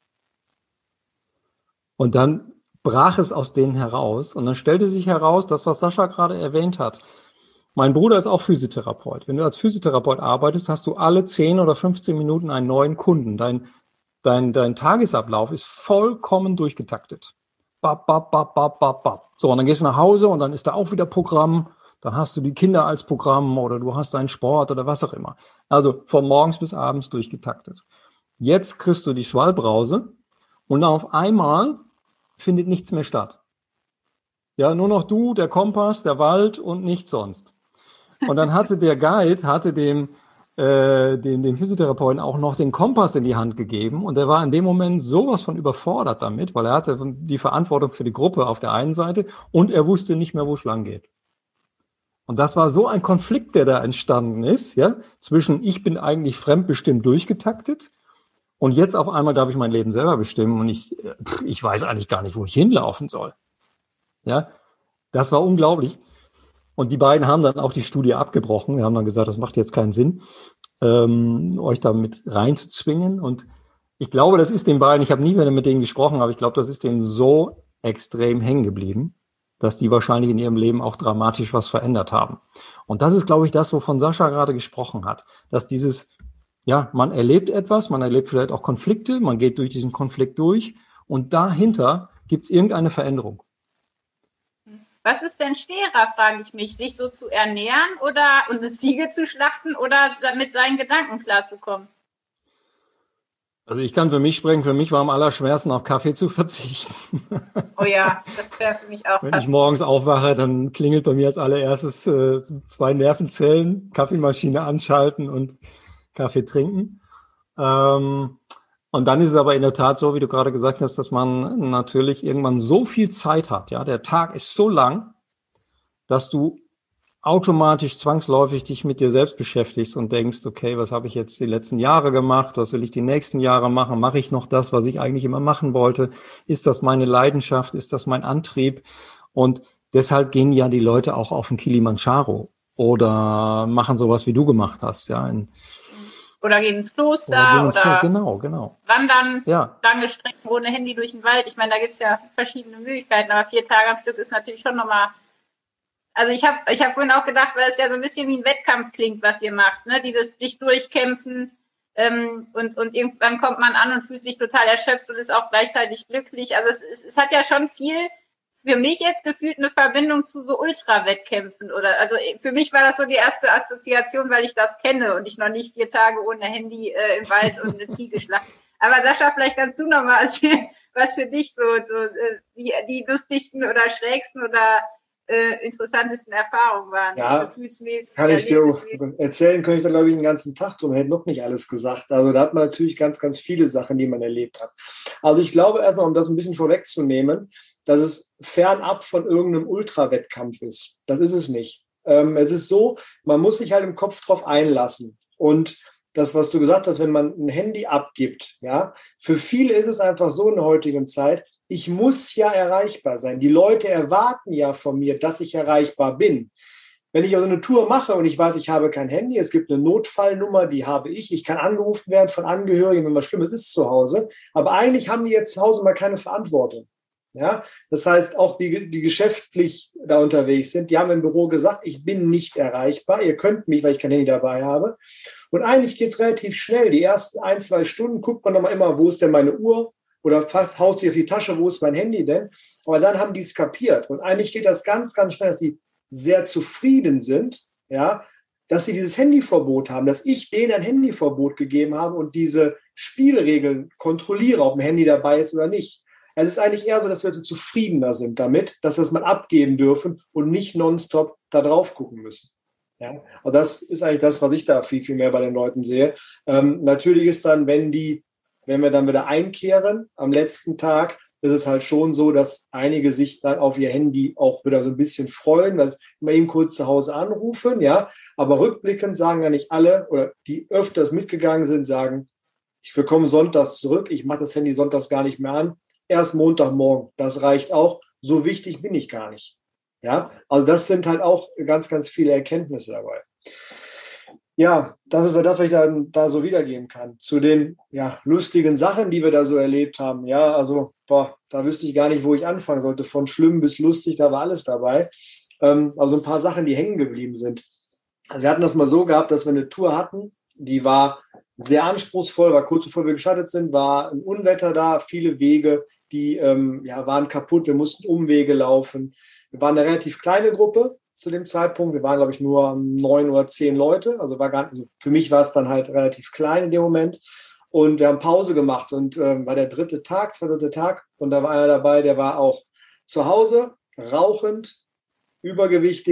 Und dann brach es aus denen heraus und dann stellte sich heraus, das, was Sascha gerade erwähnt hat. Mein Bruder ist auch Physiotherapeut. Wenn du als Physiotherapeut arbeitest, hast du alle zehn oder fünfzehn Minuten einen neuen Kunden. Dein, dein, dein Tagesablauf ist vollkommen durchgetaktet. Bap, bap, bap, bap, bap, bap. So, und dann gehst du nach Hause und dann ist da auch wieder Programm. Dann hast du die Kinder als Programm oder du hast deinen Sport oder was auch immer. Also von morgens bis abends durchgetaktet. Jetzt kriegst du die Schwallbrause und auf einmal findet nichts mehr statt. Ja, nur noch du, der Kompass, der Wald und nichts sonst. Und dann hatte der Guide, hatte dem, äh, den, den Physiotherapeuten auch noch den Kompass in die Hand gegeben. Und er war in dem Moment sowas von überfordert damit, weil er hatte die Verantwortung für die Gruppe auf der einen Seite und er wusste nicht mehr, wo es lang geht. Und das war so ein Konflikt, der da entstanden ist, ja, zwischen ich bin eigentlich fremdbestimmt durchgetaktet und jetzt auf einmal darf ich mein Leben selber bestimmen und ich, ich weiß eigentlich gar nicht, wo ich hinlaufen soll. Ja, das war unglaublich. Und die beiden haben dann auch die Studie abgebrochen. Wir haben dann gesagt, das macht jetzt keinen Sinn, ähm, euch da mit reinzuzwingen. Und ich glaube, das ist den beiden, ich habe nie wieder mit denen gesprochen, aber ich glaube, das ist denen so extrem hängen geblieben, dass die wahrscheinlich in ihrem Leben auch dramatisch was verändert haben. Und das ist, glaube ich, das, wovon Sascha gerade gesprochen hat. Dass dieses, ja, man erlebt etwas, man erlebt vielleicht auch Konflikte, man geht durch diesen Konflikt durch und dahinter gibt es irgendeine Veränderung. Was ist denn schwerer, frage ich mich, sich so zu ernähren oder und eine Ziege zu schlachten oder mit seinen Gedanken klarzukommen? Also ich kann für mich sprechen, für mich war am allerschwersten auf Kaffee zu verzichten. Oh ja, das wäre für mich auch. Wenn ich morgens aufwache, dann klingelt bei mir als allererstes äh, zwei Nervenzellen, Kaffeemaschine anschalten und Kaffee trinken. Ähm, und dann ist es aber in der Tat so, wie du gerade gesagt hast, dass man natürlich irgendwann so viel Zeit hat. Ja, der Tag ist so lang, dass du automatisch zwangsläufig dich mit dir selbst beschäftigst und denkst, okay, was habe ich jetzt die letzten Jahre gemacht? Was will ich die nächsten Jahre machen? Mache ich noch das, was ich eigentlich immer machen wollte? Ist das meine Leidenschaft? Ist das mein Antrieb? Und deshalb gehen ja die Leute auch auf den Kilimanjaro oder machen sowas, wie du gemacht hast, ja. In, oder gehen ins Kloster oder, gehen ins oder Kloster. Genau, genau. wandern, ja. lange Strecken ohne Handy durch den Wald. Ich meine, da gibt es ja verschiedene Möglichkeiten, aber vier Tage am Stück ist natürlich schon nochmal. Also ich habe ich hab vorhin auch gedacht, weil es ja so ein bisschen wie ein Wettkampf klingt, was ihr macht, ne? Dieses dich durchkämpfen ähm, und, und irgendwann kommt man an und fühlt sich total erschöpft und ist auch gleichzeitig glücklich. Also es, es, es hat ja schon viel, für mich jetzt gefühlt eine Verbindung zu so Ultra-Wettkämpfen. Oder also für mich war das so die erste Assoziation, weil ich das kenne und ich noch nicht vier Tage ohne Handy äh, im Wald und eine Ziege schlachten. Aber Sascha, vielleicht kannst du noch mal erzählen, was für dich so, so äh, die, die lustigsten oder schrägsten oder Äh, interessantesten Erfahrungen waren. Ja, gefühlsmäßig, kann ich dir erzählen, könnte ich da, glaube ich, den ganzen Tag drum, hätte noch nicht alles gesagt. Also da hat man natürlich ganz, ganz viele Sachen, die man erlebt hat. Also ich glaube erstmal, um das ein bisschen vorwegzunehmen, dass es fernab von irgendeinem Ultrawettkampf ist. Das ist es nicht. Ähm, es ist so, man muss sich halt im Kopf drauf einlassen. Und das, was du gesagt hast, wenn man ein Handy abgibt, ja, für viele ist es einfach so in der heutigen Zeit, ich muss ja erreichbar sein. Die Leute erwarten ja von mir, dass ich erreichbar bin. Wenn ich also eine Tour mache und ich weiß, ich habe kein Handy, es gibt eine Notfallnummer, die habe ich, ich kann angerufen werden von Angehörigen, wenn was Schlimmes ist zu Hause, aber eigentlich haben die jetzt zu Hause mal keine Verantwortung. Ja, das heißt, auch die, die geschäftlich da unterwegs sind, die haben im Büro gesagt, ich bin nicht erreichbar, ihr könnt mich, weil ich kein Handy dabei habe. Und eigentlich geht es relativ schnell. Die ersten ein, zwei Stunden guckt man nochmal immer, wo ist denn meine Uhr? Oder fast haust du auf die Tasche, wo ist mein Handy denn? Aber dann haben die es kapiert. Und eigentlich geht das ganz, ganz schnell, dass sie sehr zufrieden sind, ja, dass sie dieses Handyverbot haben, dass ich denen ein Handyverbot gegeben habe und diese Spielregeln kontrolliere, ob ein Handy dabei ist oder nicht. Es ist eigentlich eher so, dass Leute zufriedener sind damit, dass sie das mal abgeben dürfen und nicht nonstop da drauf gucken müssen. Ja, und das ist eigentlich das, was ich da viel, viel mehr bei den Leuten sehe. Ähm, natürlich ist dann, wenn die Wenn wir dann wieder einkehren am letzten Tag, ist es halt schon so, dass einige sich dann auf ihr Handy auch wieder so ein bisschen freuen, dass wir eben kurz zu Hause anrufen, ja. Aber rückblickend sagen ja nicht alle, oder die öfters mitgegangen sind, sagen, ich komme sonntags zurück, ich mache das Handy sonntags gar nicht mehr an, erst Montagmorgen, das reicht auch, so wichtig bin ich gar nicht. Ja, also das sind halt auch ganz, ganz viele Erkenntnisse dabei. Ja, das ist das, was ich dann da so wiedergeben kann. Zu den ja, lustigen Sachen, die wir da so erlebt haben. Ja, also, boah, da wüsste ich gar nicht, wo ich anfangen sollte. Von schlimm bis lustig, da war alles dabei. Ähm, also ein paar Sachen, die hängen geblieben sind. Also wir hatten das mal so gehabt, dass wir eine Tour hatten, die war sehr anspruchsvoll, war kurz bevor wir gestartet sind, war ein Unwetter da, viele Wege, die ähm, ja, waren kaputt, wir mussten Umwege laufen. Wir waren eine relativ kleine Gruppe zu dem Zeitpunkt. Wir waren, glaube ich, nur neun oder zehn Leute. Also war gar nicht, also für mich war es dann halt relativ klein in dem Moment. Und wir haben Pause gemacht und ähm, war der dritte Tag, zweite dritte Tag. Und da war einer dabei, der war auch zu Hause, rauchend, übergewichtig,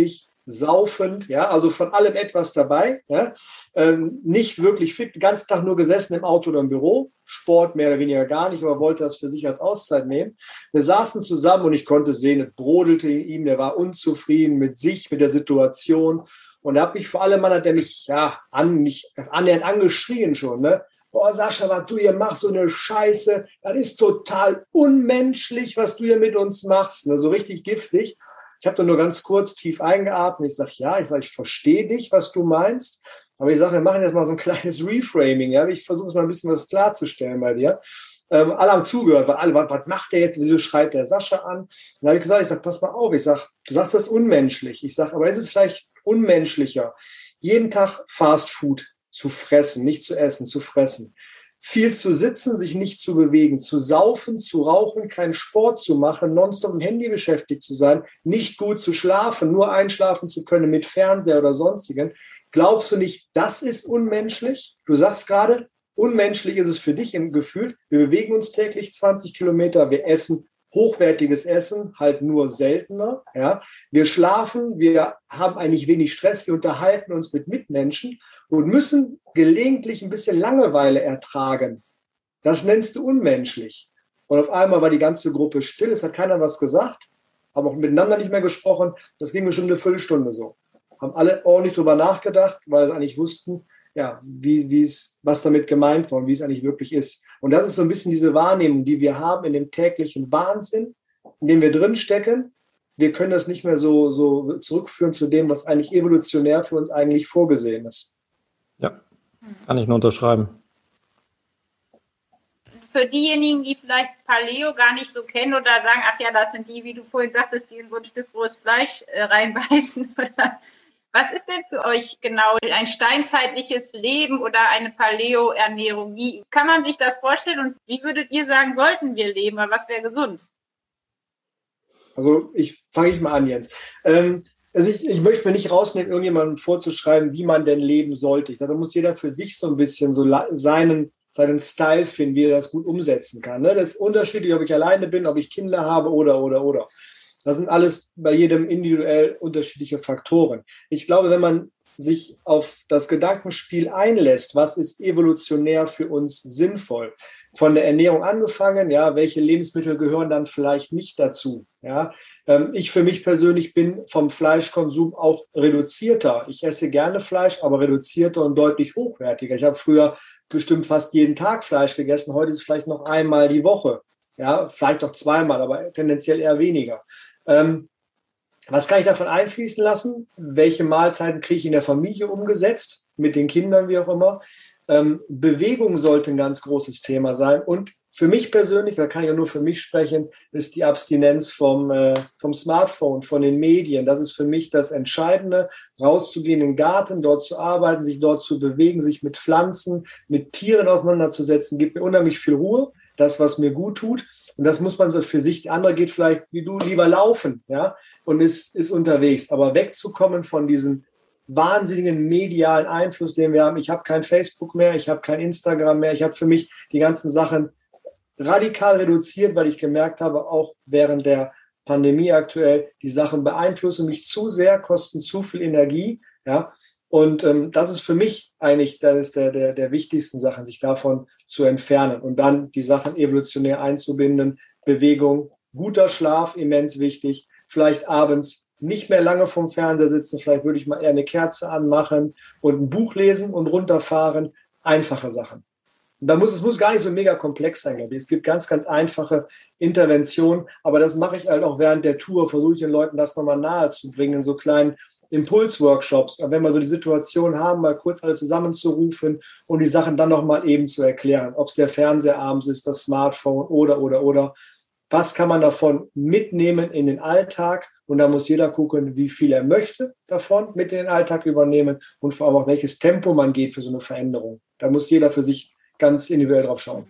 saufend, ja, also von allem etwas dabei, ja, ähm, nicht wirklich fit, den ganzen Tag nur gesessen im Auto oder im Büro, Sport mehr oder weniger gar nicht, aber wollte das für sich als Auszeit nehmen. Wir saßen zusammen und ich konnte sehen, es brodelte in ihm, der war unzufrieden mit sich, mit der Situation und da habe ich vor allem, Mann, hat der mich, ja, an, nicht annähernd angeschrien schon, ne, boah, Sascha, was du hier machst, so eine Scheiße, das ist total unmenschlich, was du hier mit uns machst, ne, so richtig giftig. Ich habe da nur ganz kurz tief eingeatmet. Ich sage, ja, ich sage, ich verstehe dich, was du meinst. Aber ich sage, wir machen jetzt mal so ein kleines Reframing. Ja? Ich versuche es mal ein bisschen was klarzustellen bei dir. Ähm, alle haben zugehört, weil alle, was, was macht der jetzt? Wieso schreit der Sascha an? Dann habe ich gesagt, ich sage, pass mal auf. Ich sage, du sagst das ist unmenschlich. Ich sage, aber ist es vielleicht unmenschlicher, jeden Tag Fast Food zu fressen, nicht zu essen, zu fressen. Viel zu sitzen, sich nicht zu bewegen, zu saufen, zu rauchen, keinen Sport zu machen, nonstop im Handy beschäftigt zu sein, nicht gut zu schlafen, nur einschlafen zu können mit Fernseher oder sonstigen. Glaubst du nicht, das ist unmenschlich? Du sagst gerade, unmenschlich ist es für dich im Gefühl. Wir bewegen uns täglich zwanzig Kilometer, wir essen hochwertiges Essen, halt nur seltener. Ja. Wir schlafen, wir haben eigentlich wenig Stress, wir unterhalten uns mit Mitmenschen und müssen gelegentlich ein bisschen Langeweile ertragen. Das nennst du unmenschlich. Und auf einmal war die ganze Gruppe still, es hat keiner was gesagt, haben auch miteinander nicht mehr gesprochen. Das ging bestimmt eine Viertelstunde so. Haben alle ordentlich drüber nachgedacht, weil sie eigentlich wussten, ja, wie, wie es, was damit gemeint war und wie es eigentlich wirklich ist. Und das ist so ein bisschen diese Wahrnehmung, die wir haben in dem täglichen Wahnsinn, in dem wir drinstecken. Wir können das nicht mehr so, so zurückführen zu dem, was eigentlich evolutionär für uns eigentlich vorgesehen ist. Ja, kann ich nur unterschreiben. Für diejenigen, die vielleicht Paleo gar nicht so kennen oder sagen, ach ja, das sind die, wie du vorhin sagtest, die in so ein Stück rohes Fleisch äh, reinbeißen. Was ist denn für euch genau ein steinzeitliches Leben oder eine Paleo-Ernährung? Wie kann man sich das vorstellen und wie würdet ihr sagen, sollten wir leben? Was wäre gesund? Also ich fange ich mal an, Jens. Ähm, Also ich, ich möchte mir nicht rausnehmen, irgendjemandem vorzuschreiben, wie man denn leben sollte. Ich glaube, da muss jeder für sich so ein bisschen so seinen, seinen Style finden, wie er das gut umsetzen kann. Ne? Das ist unterschiedlich, ob ich alleine bin, ob ich Kinder habe oder, oder, oder. Das sind alles bei jedem individuell unterschiedliche Faktoren. Ich glaube, wenn man sich auf das Gedankenspiel einlässt, was ist evolutionär für uns sinnvoll? Von der Ernährung angefangen, ja, welche Lebensmittel gehören dann vielleicht nicht dazu? Ja, ähm, ich für mich persönlich bin vom Fleischkonsum auch reduzierter. Ich esse gerne Fleisch, aber reduzierter und deutlich hochwertiger. Ich habe früher bestimmt fast jeden Tag Fleisch gegessen. Heute ist es vielleicht noch einmal die Woche. Ja, vielleicht auch zweimal, aber tendenziell eher weniger. Ähm, Was kann ich davon einfließen lassen? Welche Mahlzeiten kriege ich in der Familie umgesetzt, mit den Kindern, wie auch immer? Ähm, Bewegung sollte ein ganz großes Thema sein. Und für mich persönlich, da kann ich ja nur für mich sprechen, ist die Abstinenz vom, äh, vom Smartphone, von den Medien. Das ist für mich das Entscheidende, rauszugehen in den Garten, dort zu arbeiten, sich dort zu bewegen, sich mit Pflanzen, mit Tieren auseinanderzusetzen, gibt mir unheimlich viel Ruhe, das, was mir gut tut. Und das muss man so für sich, der andere geht vielleicht wie du lieber laufen, ja, und ist, ist unterwegs. Aber wegzukommen von diesem wahnsinnigen medialen Einfluss, den wir haben. Ich habe kein Facebook mehr, ich habe kein Instagram mehr. Ich habe für mich die ganzen Sachen radikal reduziert, weil ich gemerkt habe, auch während der Pandemie aktuell, die Sachen beeinflussen mich zu sehr, kosten zu viel Energie, ja. Und ähm, das ist für mich eigentlich, das ist der, der, der wichtigsten Sachen, sich davon zu entfernen und dann die Sachen evolutionär einzubinden. Bewegung, guter Schlaf, immens wichtig. Vielleicht abends nicht mehr lange vom Fernseher sitzen, vielleicht würde ich mal eher eine Kerze anmachen und ein Buch lesen und runterfahren. Einfache Sachen. Und da muss es muss gar nicht so mega komplex sein, glaube ich. Es gibt ganz, ganz einfache Interventionen, aber das mache ich halt auch während der Tour, versuche ich den Leuten das nochmal nahe zu bringen, so kleinen Impulsworkshops, wenn wir so die Situation haben, mal kurz alle zusammenzurufen und die Sachen dann nochmal eben zu erklären, ob es der Fernseher abends ist, das Smartphone oder, oder, oder. Was kann man davon mitnehmen in den Alltag? Und da muss jeder gucken, wie viel er möchte davon mit in den Alltag übernehmen und vor allem auch, welches Tempo man geht für so eine Veränderung. Da muss jeder für sich ganz individuell drauf schauen.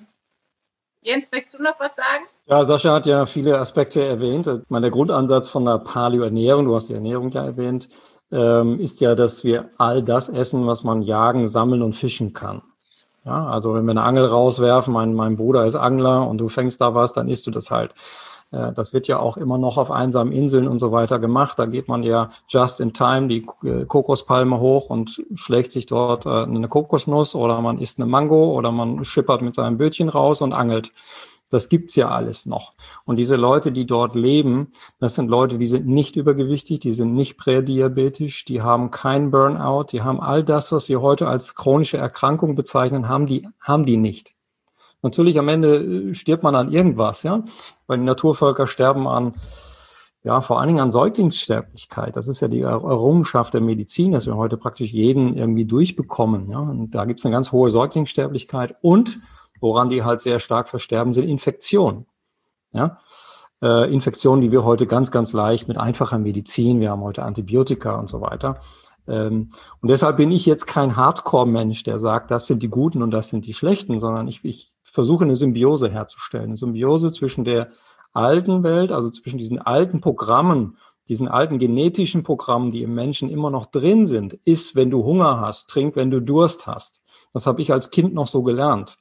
Jens, möchtest du noch was sagen? Ja, Sascha hat ja viele Aspekte erwähnt. Ich meine, der Grundansatz von der Paleo-Ernährung, du hast die Ernährung ja erwähnt, ähm, ist ja, dass wir all das essen, was man jagen, sammeln und fischen kann. Ja, also wenn wir eine Angel rauswerfen, mein, mein Bruder ist Angler und du fängst da was, dann isst du das halt. Äh, das wird ja auch immer noch auf einsamen Inseln und so weiter gemacht. Da geht man ja just in time die äh, Kokospalme hoch und schlägt sich dort äh, eine Kokosnuss oder man isst eine Mango oder man schippert mit seinem Bötchen raus und angelt. Das gibt's ja alles noch. Und diese Leute, die dort leben, das sind Leute, die sind nicht übergewichtig, die sind nicht prädiabetisch, die haben kein Burnout, die haben all das, was wir heute als chronische Erkrankung bezeichnen, haben die, haben die nicht. Natürlich am Ende stirbt man an irgendwas, ja, weil die Naturvölker sterben an, ja, vor allen Dingen an Säuglingssterblichkeit. Das ist ja die Errungenschaft der Medizin, dass wir heute praktisch jeden irgendwie durchbekommen, ja. Und da gibt's eine ganz hohe Säuglingssterblichkeit und woran die halt sehr stark versterben, sind Infektionen. Ja? Äh, Infektionen, die wir heute ganz, ganz leicht mit einfacher Medizin, wir haben heute Antibiotika und so weiter. Ähm, und deshalb bin ich jetzt kein Hardcore-Mensch, der sagt, das sind die Guten und das sind die Schlechten, sondern ich, ich versuche eine Symbiose herzustellen. Eine Symbiose zwischen der alten Welt, also zwischen diesen alten Programmen, diesen alten genetischen Programmen, die im Menschen immer noch drin sind. Iss, wenn du Hunger hast, trink, wenn du Durst hast. Das habe ich als Kind noch so gelernt.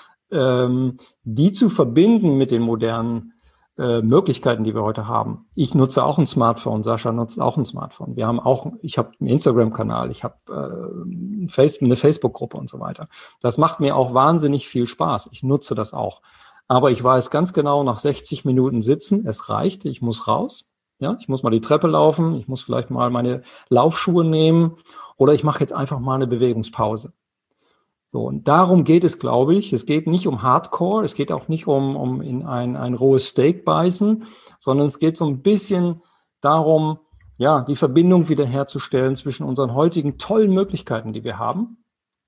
Ähm, die zu verbinden mit den modernen äh, Möglichkeiten, die wir heute haben. Ich nutze auch ein Smartphone, Sascha nutzt auch ein Smartphone. Wir haben auch, ich habe einen Instagram-Kanal, ich habe äh, Facebook, eine Facebook-Gruppe und so weiter. Das macht mir auch wahnsinnig viel Spaß. Ich nutze das auch. Aber ich weiß ganz genau, nach sechzig Minuten sitzen, es reicht, ich muss raus. Ja, ich muss mal die Treppe laufen, ich muss vielleicht mal meine Laufschuhe nehmen oder ich mache jetzt einfach mal eine Bewegungspause. So, und darum geht es, glaube ich. Es geht nicht um Hardcore, es geht auch nicht um, um in ein, ein rohes Steak beißen, sondern es geht so ein bisschen darum, ja, die Verbindung wiederherzustellen zwischen unseren heutigen tollen Möglichkeiten, die wir haben,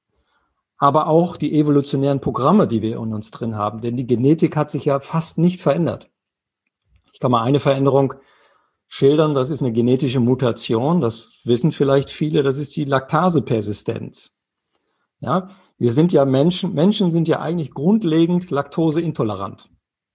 aber auch die evolutionären Programme, die wir in uns drin haben. Denn die Genetik hat sich ja fast nicht verändert. Ich kann mal eine Veränderung schildern, das ist eine genetische Mutation, das wissen vielleicht viele, das ist die Laktasepersistenz. Ja, wir sind ja Menschen, Menschen sind ja eigentlich grundlegend laktoseintolerant.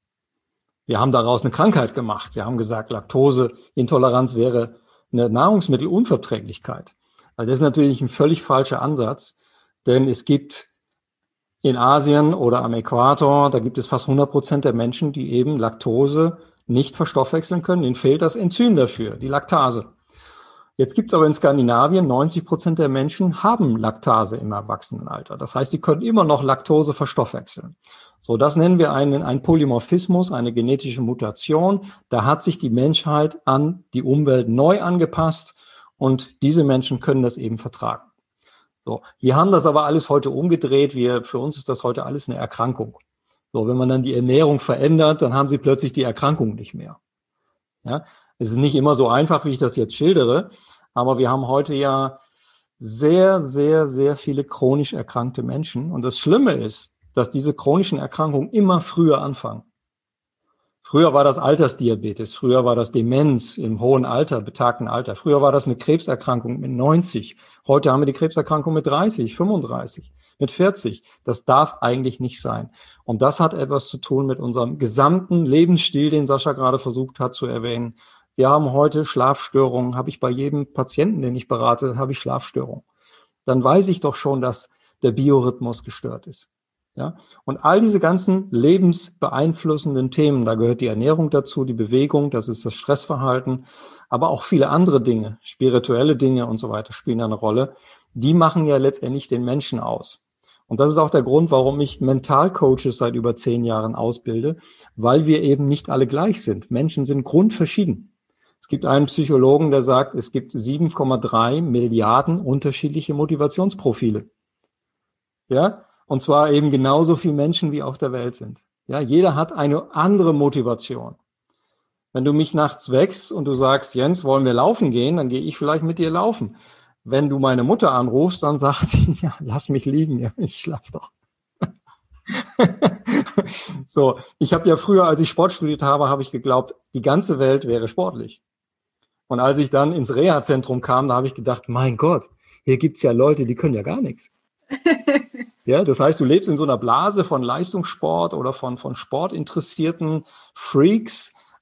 Wir haben daraus eine Krankheit gemacht. Wir haben gesagt, Laktoseintoleranz wäre eine Nahrungsmittelunverträglichkeit. Also das ist natürlich ein völlig falscher Ansatz, denn es gibt in Asien oder am Äquator, da gibt es fast hundert Prozent der Menschen, die eben Laktose nicht verstoffwechseln können. Ihnen fehlt das Enzym dafür, die Laktase. Jetzt gibt es aber in Skandinavien, neunzig Prozent der Menschen haben Laktase im Erwachsenenalter. Das heißt, die können immer noch Laktose verstoffwechseln. So, das nennen wir einen, einen Polymorphismus, eine genetische Mutation. Da hat sich die Menschheit an die Umwelt neu angepasst und diese Menschen können das eben vertragen. So, wir haben das aber alles heute umgedreht. Wir, für uns ist das heute alles eine Erkrankung. So, wenn man dann die Ernährung verändert, dann haben sie plötzlich die Erkrankung nicht mehr. Ja. Es ist nicht immer so einfach, wie ich das jetzt schildere, aber wir haben heute ja sehr, sehr, sehr viele chronisch erkrankte Menschen. Und das Schlimme ist, dass diese chronischen Erkrankungen immer früher anfangen. Früher war das Altersdiabetes, früher war das Demenz im hohen Alter, betagten Alter. Früher war das eine Krebserkrankung mit neunzig. Heute haben wir die Krebserkrankung mit dreißig, fünfunddreißig, mit vierzig. Das darf eigentlich nicht sein. Und das hat etwas zu tun mit unserem gesamten Lebensstil, den Sascha gerade versucht hat zu erwähnen. Wir haben heute Schlafstörungen, habe ich bei jedem Patienten, den ich berate, habe ich Schlafstörungen. Dann weiß ich doch schon, dass der Biorhythmus gestört ist. Ja? Und all diese ganzen lebensbeeinflussenden Themen, da gehört die Ernährung dazu, die Bewegung, das ist das Stressverhalten, aber auch viele andere Dinge, spirituelle Dinge und so weiter spielen eine Rolle. Die machen ja letztendlich den Menschen aus. Und das ist auch der Grund, warum ich Mentalcoaches seit über zehn Jahren ausbilde, weil wir eben nicht alle gleich sind. Menschen sind grundverschieden. Es gibt einen Psychologen, der sagt, es gibt sieben Komma drei Milliarden unterschiedliche Motivationsprofile. Ja, und zwar eben genauso viele Menschen, wie auf der Welt sind. Ja, jeder hat eine andere Motivation. Wenn du mich nachts wächst und du sagst, Jens, wollen wir laufen gehen, dann gehe ich vielleicht mit dir laufen. Wenn du meine Mutter anrufst, dann sagt sie, ja, lass mich liegen, ja, ich schlaf doch. So, ich habe ja früher, als ich Sport studiert habe, habe ich geglaubt, die ganze Welt wäre sportlich. Und als ich dann ins Reha-Zentrum kam, da habe ich gedacht, mein Gott, hier gibt's ja Leute, die können ja gar nichts. Ja, das heißt, du lebst in so einer Blase von Leistungssport oder von, von sportinteressierten Freaks,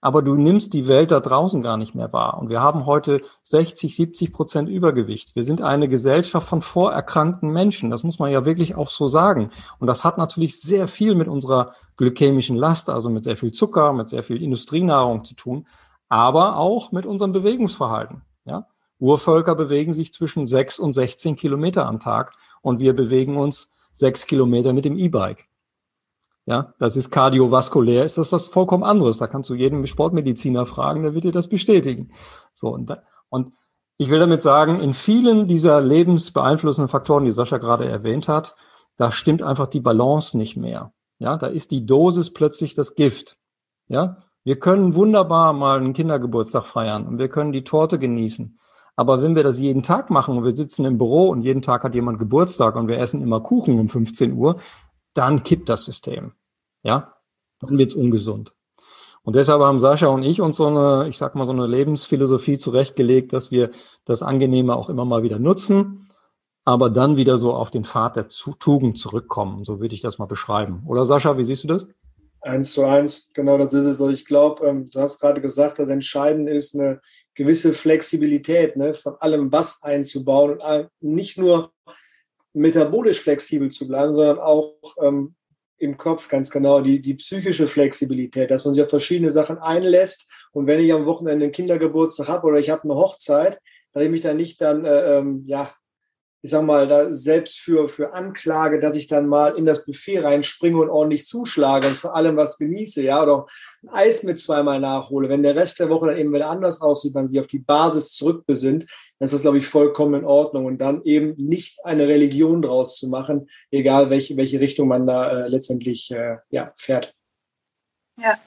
aber du nimmst die Welt da draußen gar nicht mehr wahr. Und wir haben heute sechzig, siebzig Prozent Übergewicht. Wir sind eine Gesellschaft von vorerkrankten Menschen. Das muss man ja wirklich auch so sagen. Und das hat natürlich sehr viel mit unserer glykämischen Last, also mit sehr viel Zucker, mit sehr viel Industrienahrung zu tun, aber auch mit unserem Bewegungsverhalten. Ja? Urvölker bewegen sich zwischen sechs und sechzehn Kilometer am Tag und wir bewegen uns sechs Kilometer mit dem E-Bike. Ja, das ist kardiovaskulär, ist das was vollkommen anderes. Da kannst du jeden Sportmediziner fragen, der wird dir das bestätigen. So, und, da, und ich will damit sagen, in vielen dieser lebensbeeinflussenden Faktoren, die Sascha gerade erwähnt hat, da stimmt einfach die Balance nicht mehr. Ja, da ist die Dosis plötzlich das Gift. Ja, wir können wunderbar mal einen Kindergeburtstag feiern und wir können die Torte genießen. Aber wenn wir das jeden Tag machen und wir sitzen im Büro und jeden Tag hat jemand Geburtstag und wir essen immer Kuchen um fünfzehn Uhr, dann kippt das System. Ja, dann wird's ungesund. Und deshalb haben Sascha und ich uns so eine, ich sag mal, so eine Lebensphilosophie zurechtgelegt, dass wir das Angenehme auch immer mal wieder nutzen, aber dann wieder so auf den Pfad der Tugend zurückkommen. So würde ich das mal beschreiben. Oder Sascha, wie siehst du das? Eins zu eins, genau das ist es. Also ich glaube, ähm, du hast gerade gesagt, das Entscheidende ist eine gewisse Flexibilität, ne, von allem was einzubauen und nicht nur metabolisch flexibel zu bleiben, sondern auch ähm, im Kopf ganz genau die, die psychische Flexibilität, dass man sich auf verschiedene Sachen einlässt. Und wenn ich am Wochenende einen Kindergeburtstag habe oder ich habe eine Hochzeit, dass ich mich dann nicht dann, äh, ähm, ja, ich sag mal, da selbst für, für Anklage, dass ich dann mal in das Buffet reinspringe und ordentlich zuschlage und vor allem was genieße, ja, oder ein Eis mit zweimal nachhole. Wenn der Rest der Woche dann eben wieder anders aussieht, man sich auf die Basis zurückbesinnt, dann ist das, glaube ich, vollkommen in Ordnung. Und dann eben nicht eine Religion draus zu machen, egal welche, welche Richtung man da äh, letztendlich äh, ja, fährt. Ja.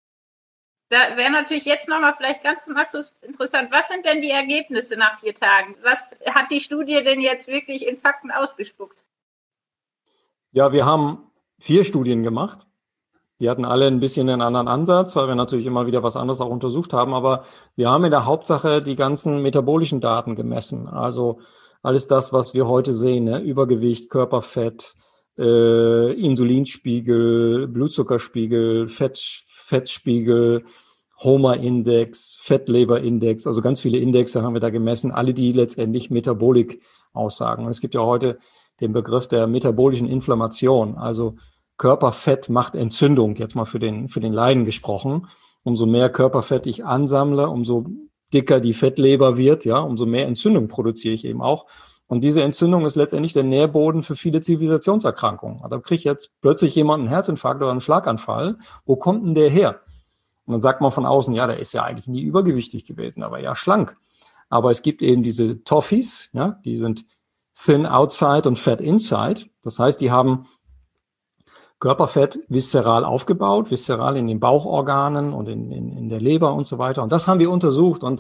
Da wäre natürlich jetzt nochmal vielleicht ganz zum Abschluss interessant, was sind denn die Ergebnisse nach vier Tagen? Was hat die Studie denn jetzt wirklich in Fakten ausgespuckt? Ja, wir haben vier Studien gemacht. Die hatten alle ein bisschen einen anderen Ansatz, weil wir natürlich immer wieder was anderes auch untersucht haben. Aber wir haben in der Hauptsache die ganzen metabolischen Daten gemessen. Also alles das, was wir heute sehen, ne? Übergewicht, Körperfett, äh, Insulinspiegel, Blutzuckerspiegel, Fett, Fettspiegel, Homer-Index, Fettleber-Index, also ganz viele Indexe haben wir da gemessen, alle die letztendlich Metabolik aussagen. Und es gibt ja heute den Begriff der metabolischen Inflammation, also Körperfett macht Entzündung, jetzt mal für den, für den Laien gesprochen. Umso mehr Körperfett ich ansammle, umso dicker die Fettleber wird, ja, umso mehr Entzündung produziere ich eben auch. Und diese Entzündung ist letztendlich der Nährboden für viele Zivilisationserkrankungen. Da kriegt jetzt plötzlich jemand einen Herzinfarkt oder einen Schlaganfall. Wo kommt denn der her? Und dann sagt man von außen, ja, der ist ja eigentlich nie übergewichtig gewesen, aber ja schlank. Aber es gibt eben diese Toffees, ja, die sind thin outside und fat inside. Das heißt, die haben Körperfett viszeral aufgebaut, viszeral in den Bauchorganen und in, in, in der Leber und so weiter. Und das haben wir untersucht. Und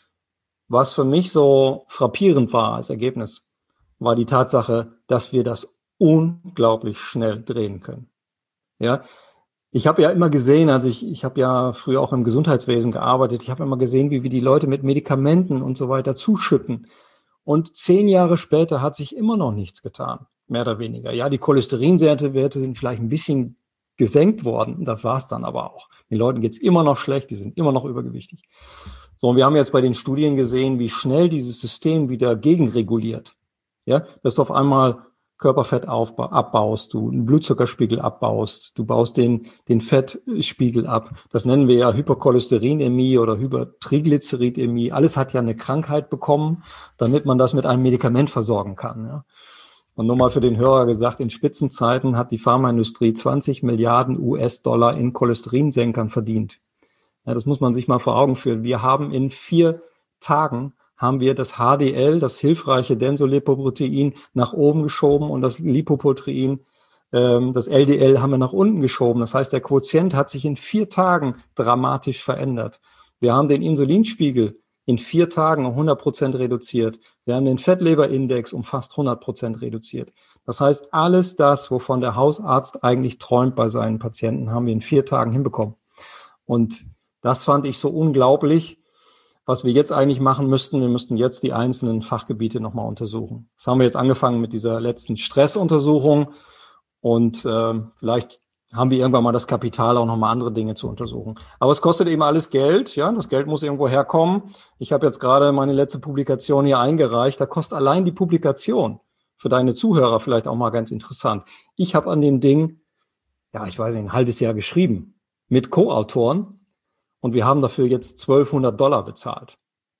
was für mich so frappierend war als Ergebnis, war die Tatsache, dass wir das unglaublich schnell drehen können. Ja, ich habe ja immer gesehen, also ich, ich habe ja früher auch im Gesundheitswesen gearbeitet, ich habe immer gesehen, wie wir die Leute mit Medikamenten und so weiter zuschütten. Und zehn Jahre später hat sich immer noch nichts getan, mehr oder weniger. Ja, die Cholesterinwerte Werte sind vielleicht ein bisschen gesenkt worden, das war's dann aber auch. Den Leuten geht's immer noch schlecht, die sind immer noch übergewichtig. So, und wir haben jetzt bei den Studien gesehen, wie schnell dieses System wieder gegenreguliert. Ja, dass du auf einmal Körperfett aufba- abbaust, du einen Blutzuckerspiegel abbaust, du baust den, den Fettspiegel ab. Das nennen wir ja Hypercholesterinämie oder Hypertriglyceridämie. Alles hat ja eine Krankheit bekommen, damit man das mit einem Medikament versorgen kann. Ja. Und nur mal für den Hörer gesagt, in Spitzenzeiten hat die Pharmaindustrie zwanzig Milliarden U S-Dollar in Cholesterinsenkern verdient. Ja, das muss man sich mal vor Augen führen. Wir haben in vier Tagen haben wir das H D L, das hilfreiche Densolipoprotein, nach oben geschoben und das Lipoprotein, ähm, das L D L, haben wir nach unten geschoben. Das heißt, der Quotient hat sich in vier Tagen dramatisch verändert. Wir haben den Insulinspiegel in vier Tagen um hundert Prozent reduziert. Wir haben den Fettleberindex um fast hundert Prozent reduziert. Das heißt, alles das, wovon der Hausarzt eigentlich träumt bei seinen Patienten, haben wir in vier Tagen hinbekommen. Und das fand ich so unglaublich. Was wir jetzt eigentlich machen müssten, wir müssten jetzt die einzelnen Fachgebiete nochmal untersuchen. Das haben wir jetzt angefangen mit dieser letzten Stressuntersuchung und äh, vielleicht haben wir irgendwann mal das Kapital, auch nochmal andere Dinge zu untersuchen. Aber es kostet eben alles Geld, ja, das Geld muss irgendwo herkommen. Ich habe jetzt gerade meine letzte Publikation hier eingereicht, da kostet allein die Publikation für deine Zuhörer vielleicht auch mal ganz interessant. Ich habe an dem Ding, ja, ich weiß nicht, ein halbes Jahr geschrieben mit Co-Autoren und wir haben dafür jetzt zwölfhundert Dollar bezahlt,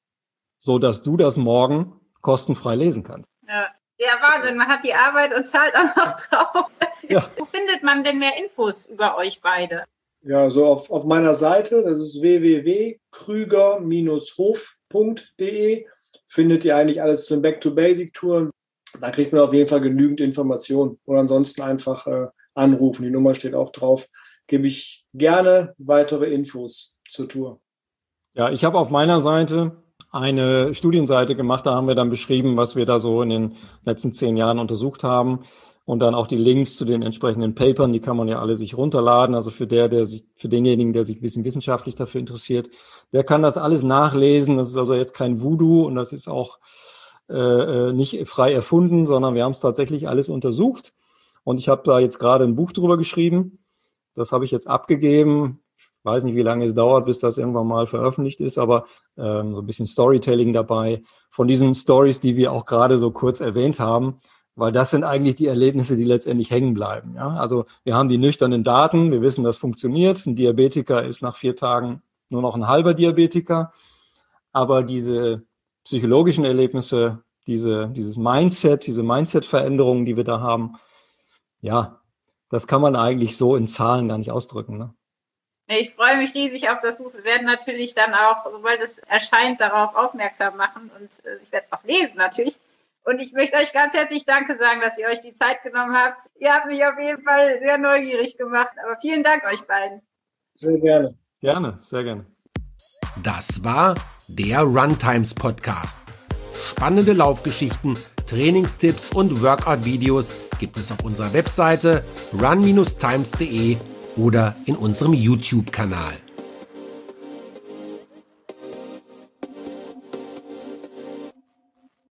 so dass du das morgen kostenfrei lesen kannst. Ja. Ja, Wahnsinn, man hat die Arbeit und zahlt auch noch drauf. Ja. Wo findet man denn mehr Infos über euch beide? Ja, so auf, auf meiner Seite, das ist w w w punkt krüger hof punkt d e, findet ihr eigentlich alles zu den Back-to-Basic-Touren. Da kriegt man auf jeden Fall genügend Informationen. Oder ansonsten einfach äh, anrufen, die Nummer steht auch drauf. Gebe ich gerne weitere Infos zur Tour. Ja, ich habe auf meiner Seite eine Studienseite gemacht, da haben wir dann beschrieben, was wir da so in den letzten zehn Jahren untersucht haben und dann auch die Links zu den entsprechenden Papern, die kann man ja alle sich runterladen, also für der, der sich, für denjenigen, der sich ein bisschen wissenschaftlich dafür interessiert, der kann das alles nachlesen, das ist also jetzt kein Voodoo und das ist auch äh, nicht frei erfunden, sondern wir haben es tatsächlich alles untersucht und ich habe da jetzt gerade ein Buch drüber geschrieben, das habe ich jetzt abgegeben. Ich weiß nicht, wie lange es dauert, bis das irgendwann mal veröffentlicht ist, aber ähm, so ein bisschen Storytelling dabei von diesen Stories, die wir auch gerade so kurz erwähnt haben, weil das sind eigentlich die Erlebnisse, die letztendlich hängen bleiben. Ja? Also wir haben die nüchternen Daten, wir wissen, das funktioniert. Ein Diabetiker ist nach vier Tagen nur noch ein halber Diabetiker, aber diese psychologischen Erlebnisse, diese dieses Mindset, diese Mindset-Veränderungen, die wir da haben, ja, das kann man eigentlich so in Zahlen gar nicht ausdrücken, ne? Ich freue mich riesig auf das Buch. Wir werden natürlich dann auch, sobald es erscheint, darauf aufmerksam machen und äh, ich werde es auch lesen natürlich. Und ich möchte euch ganz herzlich Danke sagen, dass ihr euch die Zeit genommen habt. Ihr habt mich auf jeden Fall sehr neugierig gemacht. Aber vielen Dank euch beiden. Sehr gerne. Gerne, sehr gerne. Das war der Runtimes Podcast. Spannende Laufgeschichten, Trainingstipps und Workout-Videos gibt es auf unserer Webseite run Bindestrich times punkt de oder in unserem YouTube-Kanal.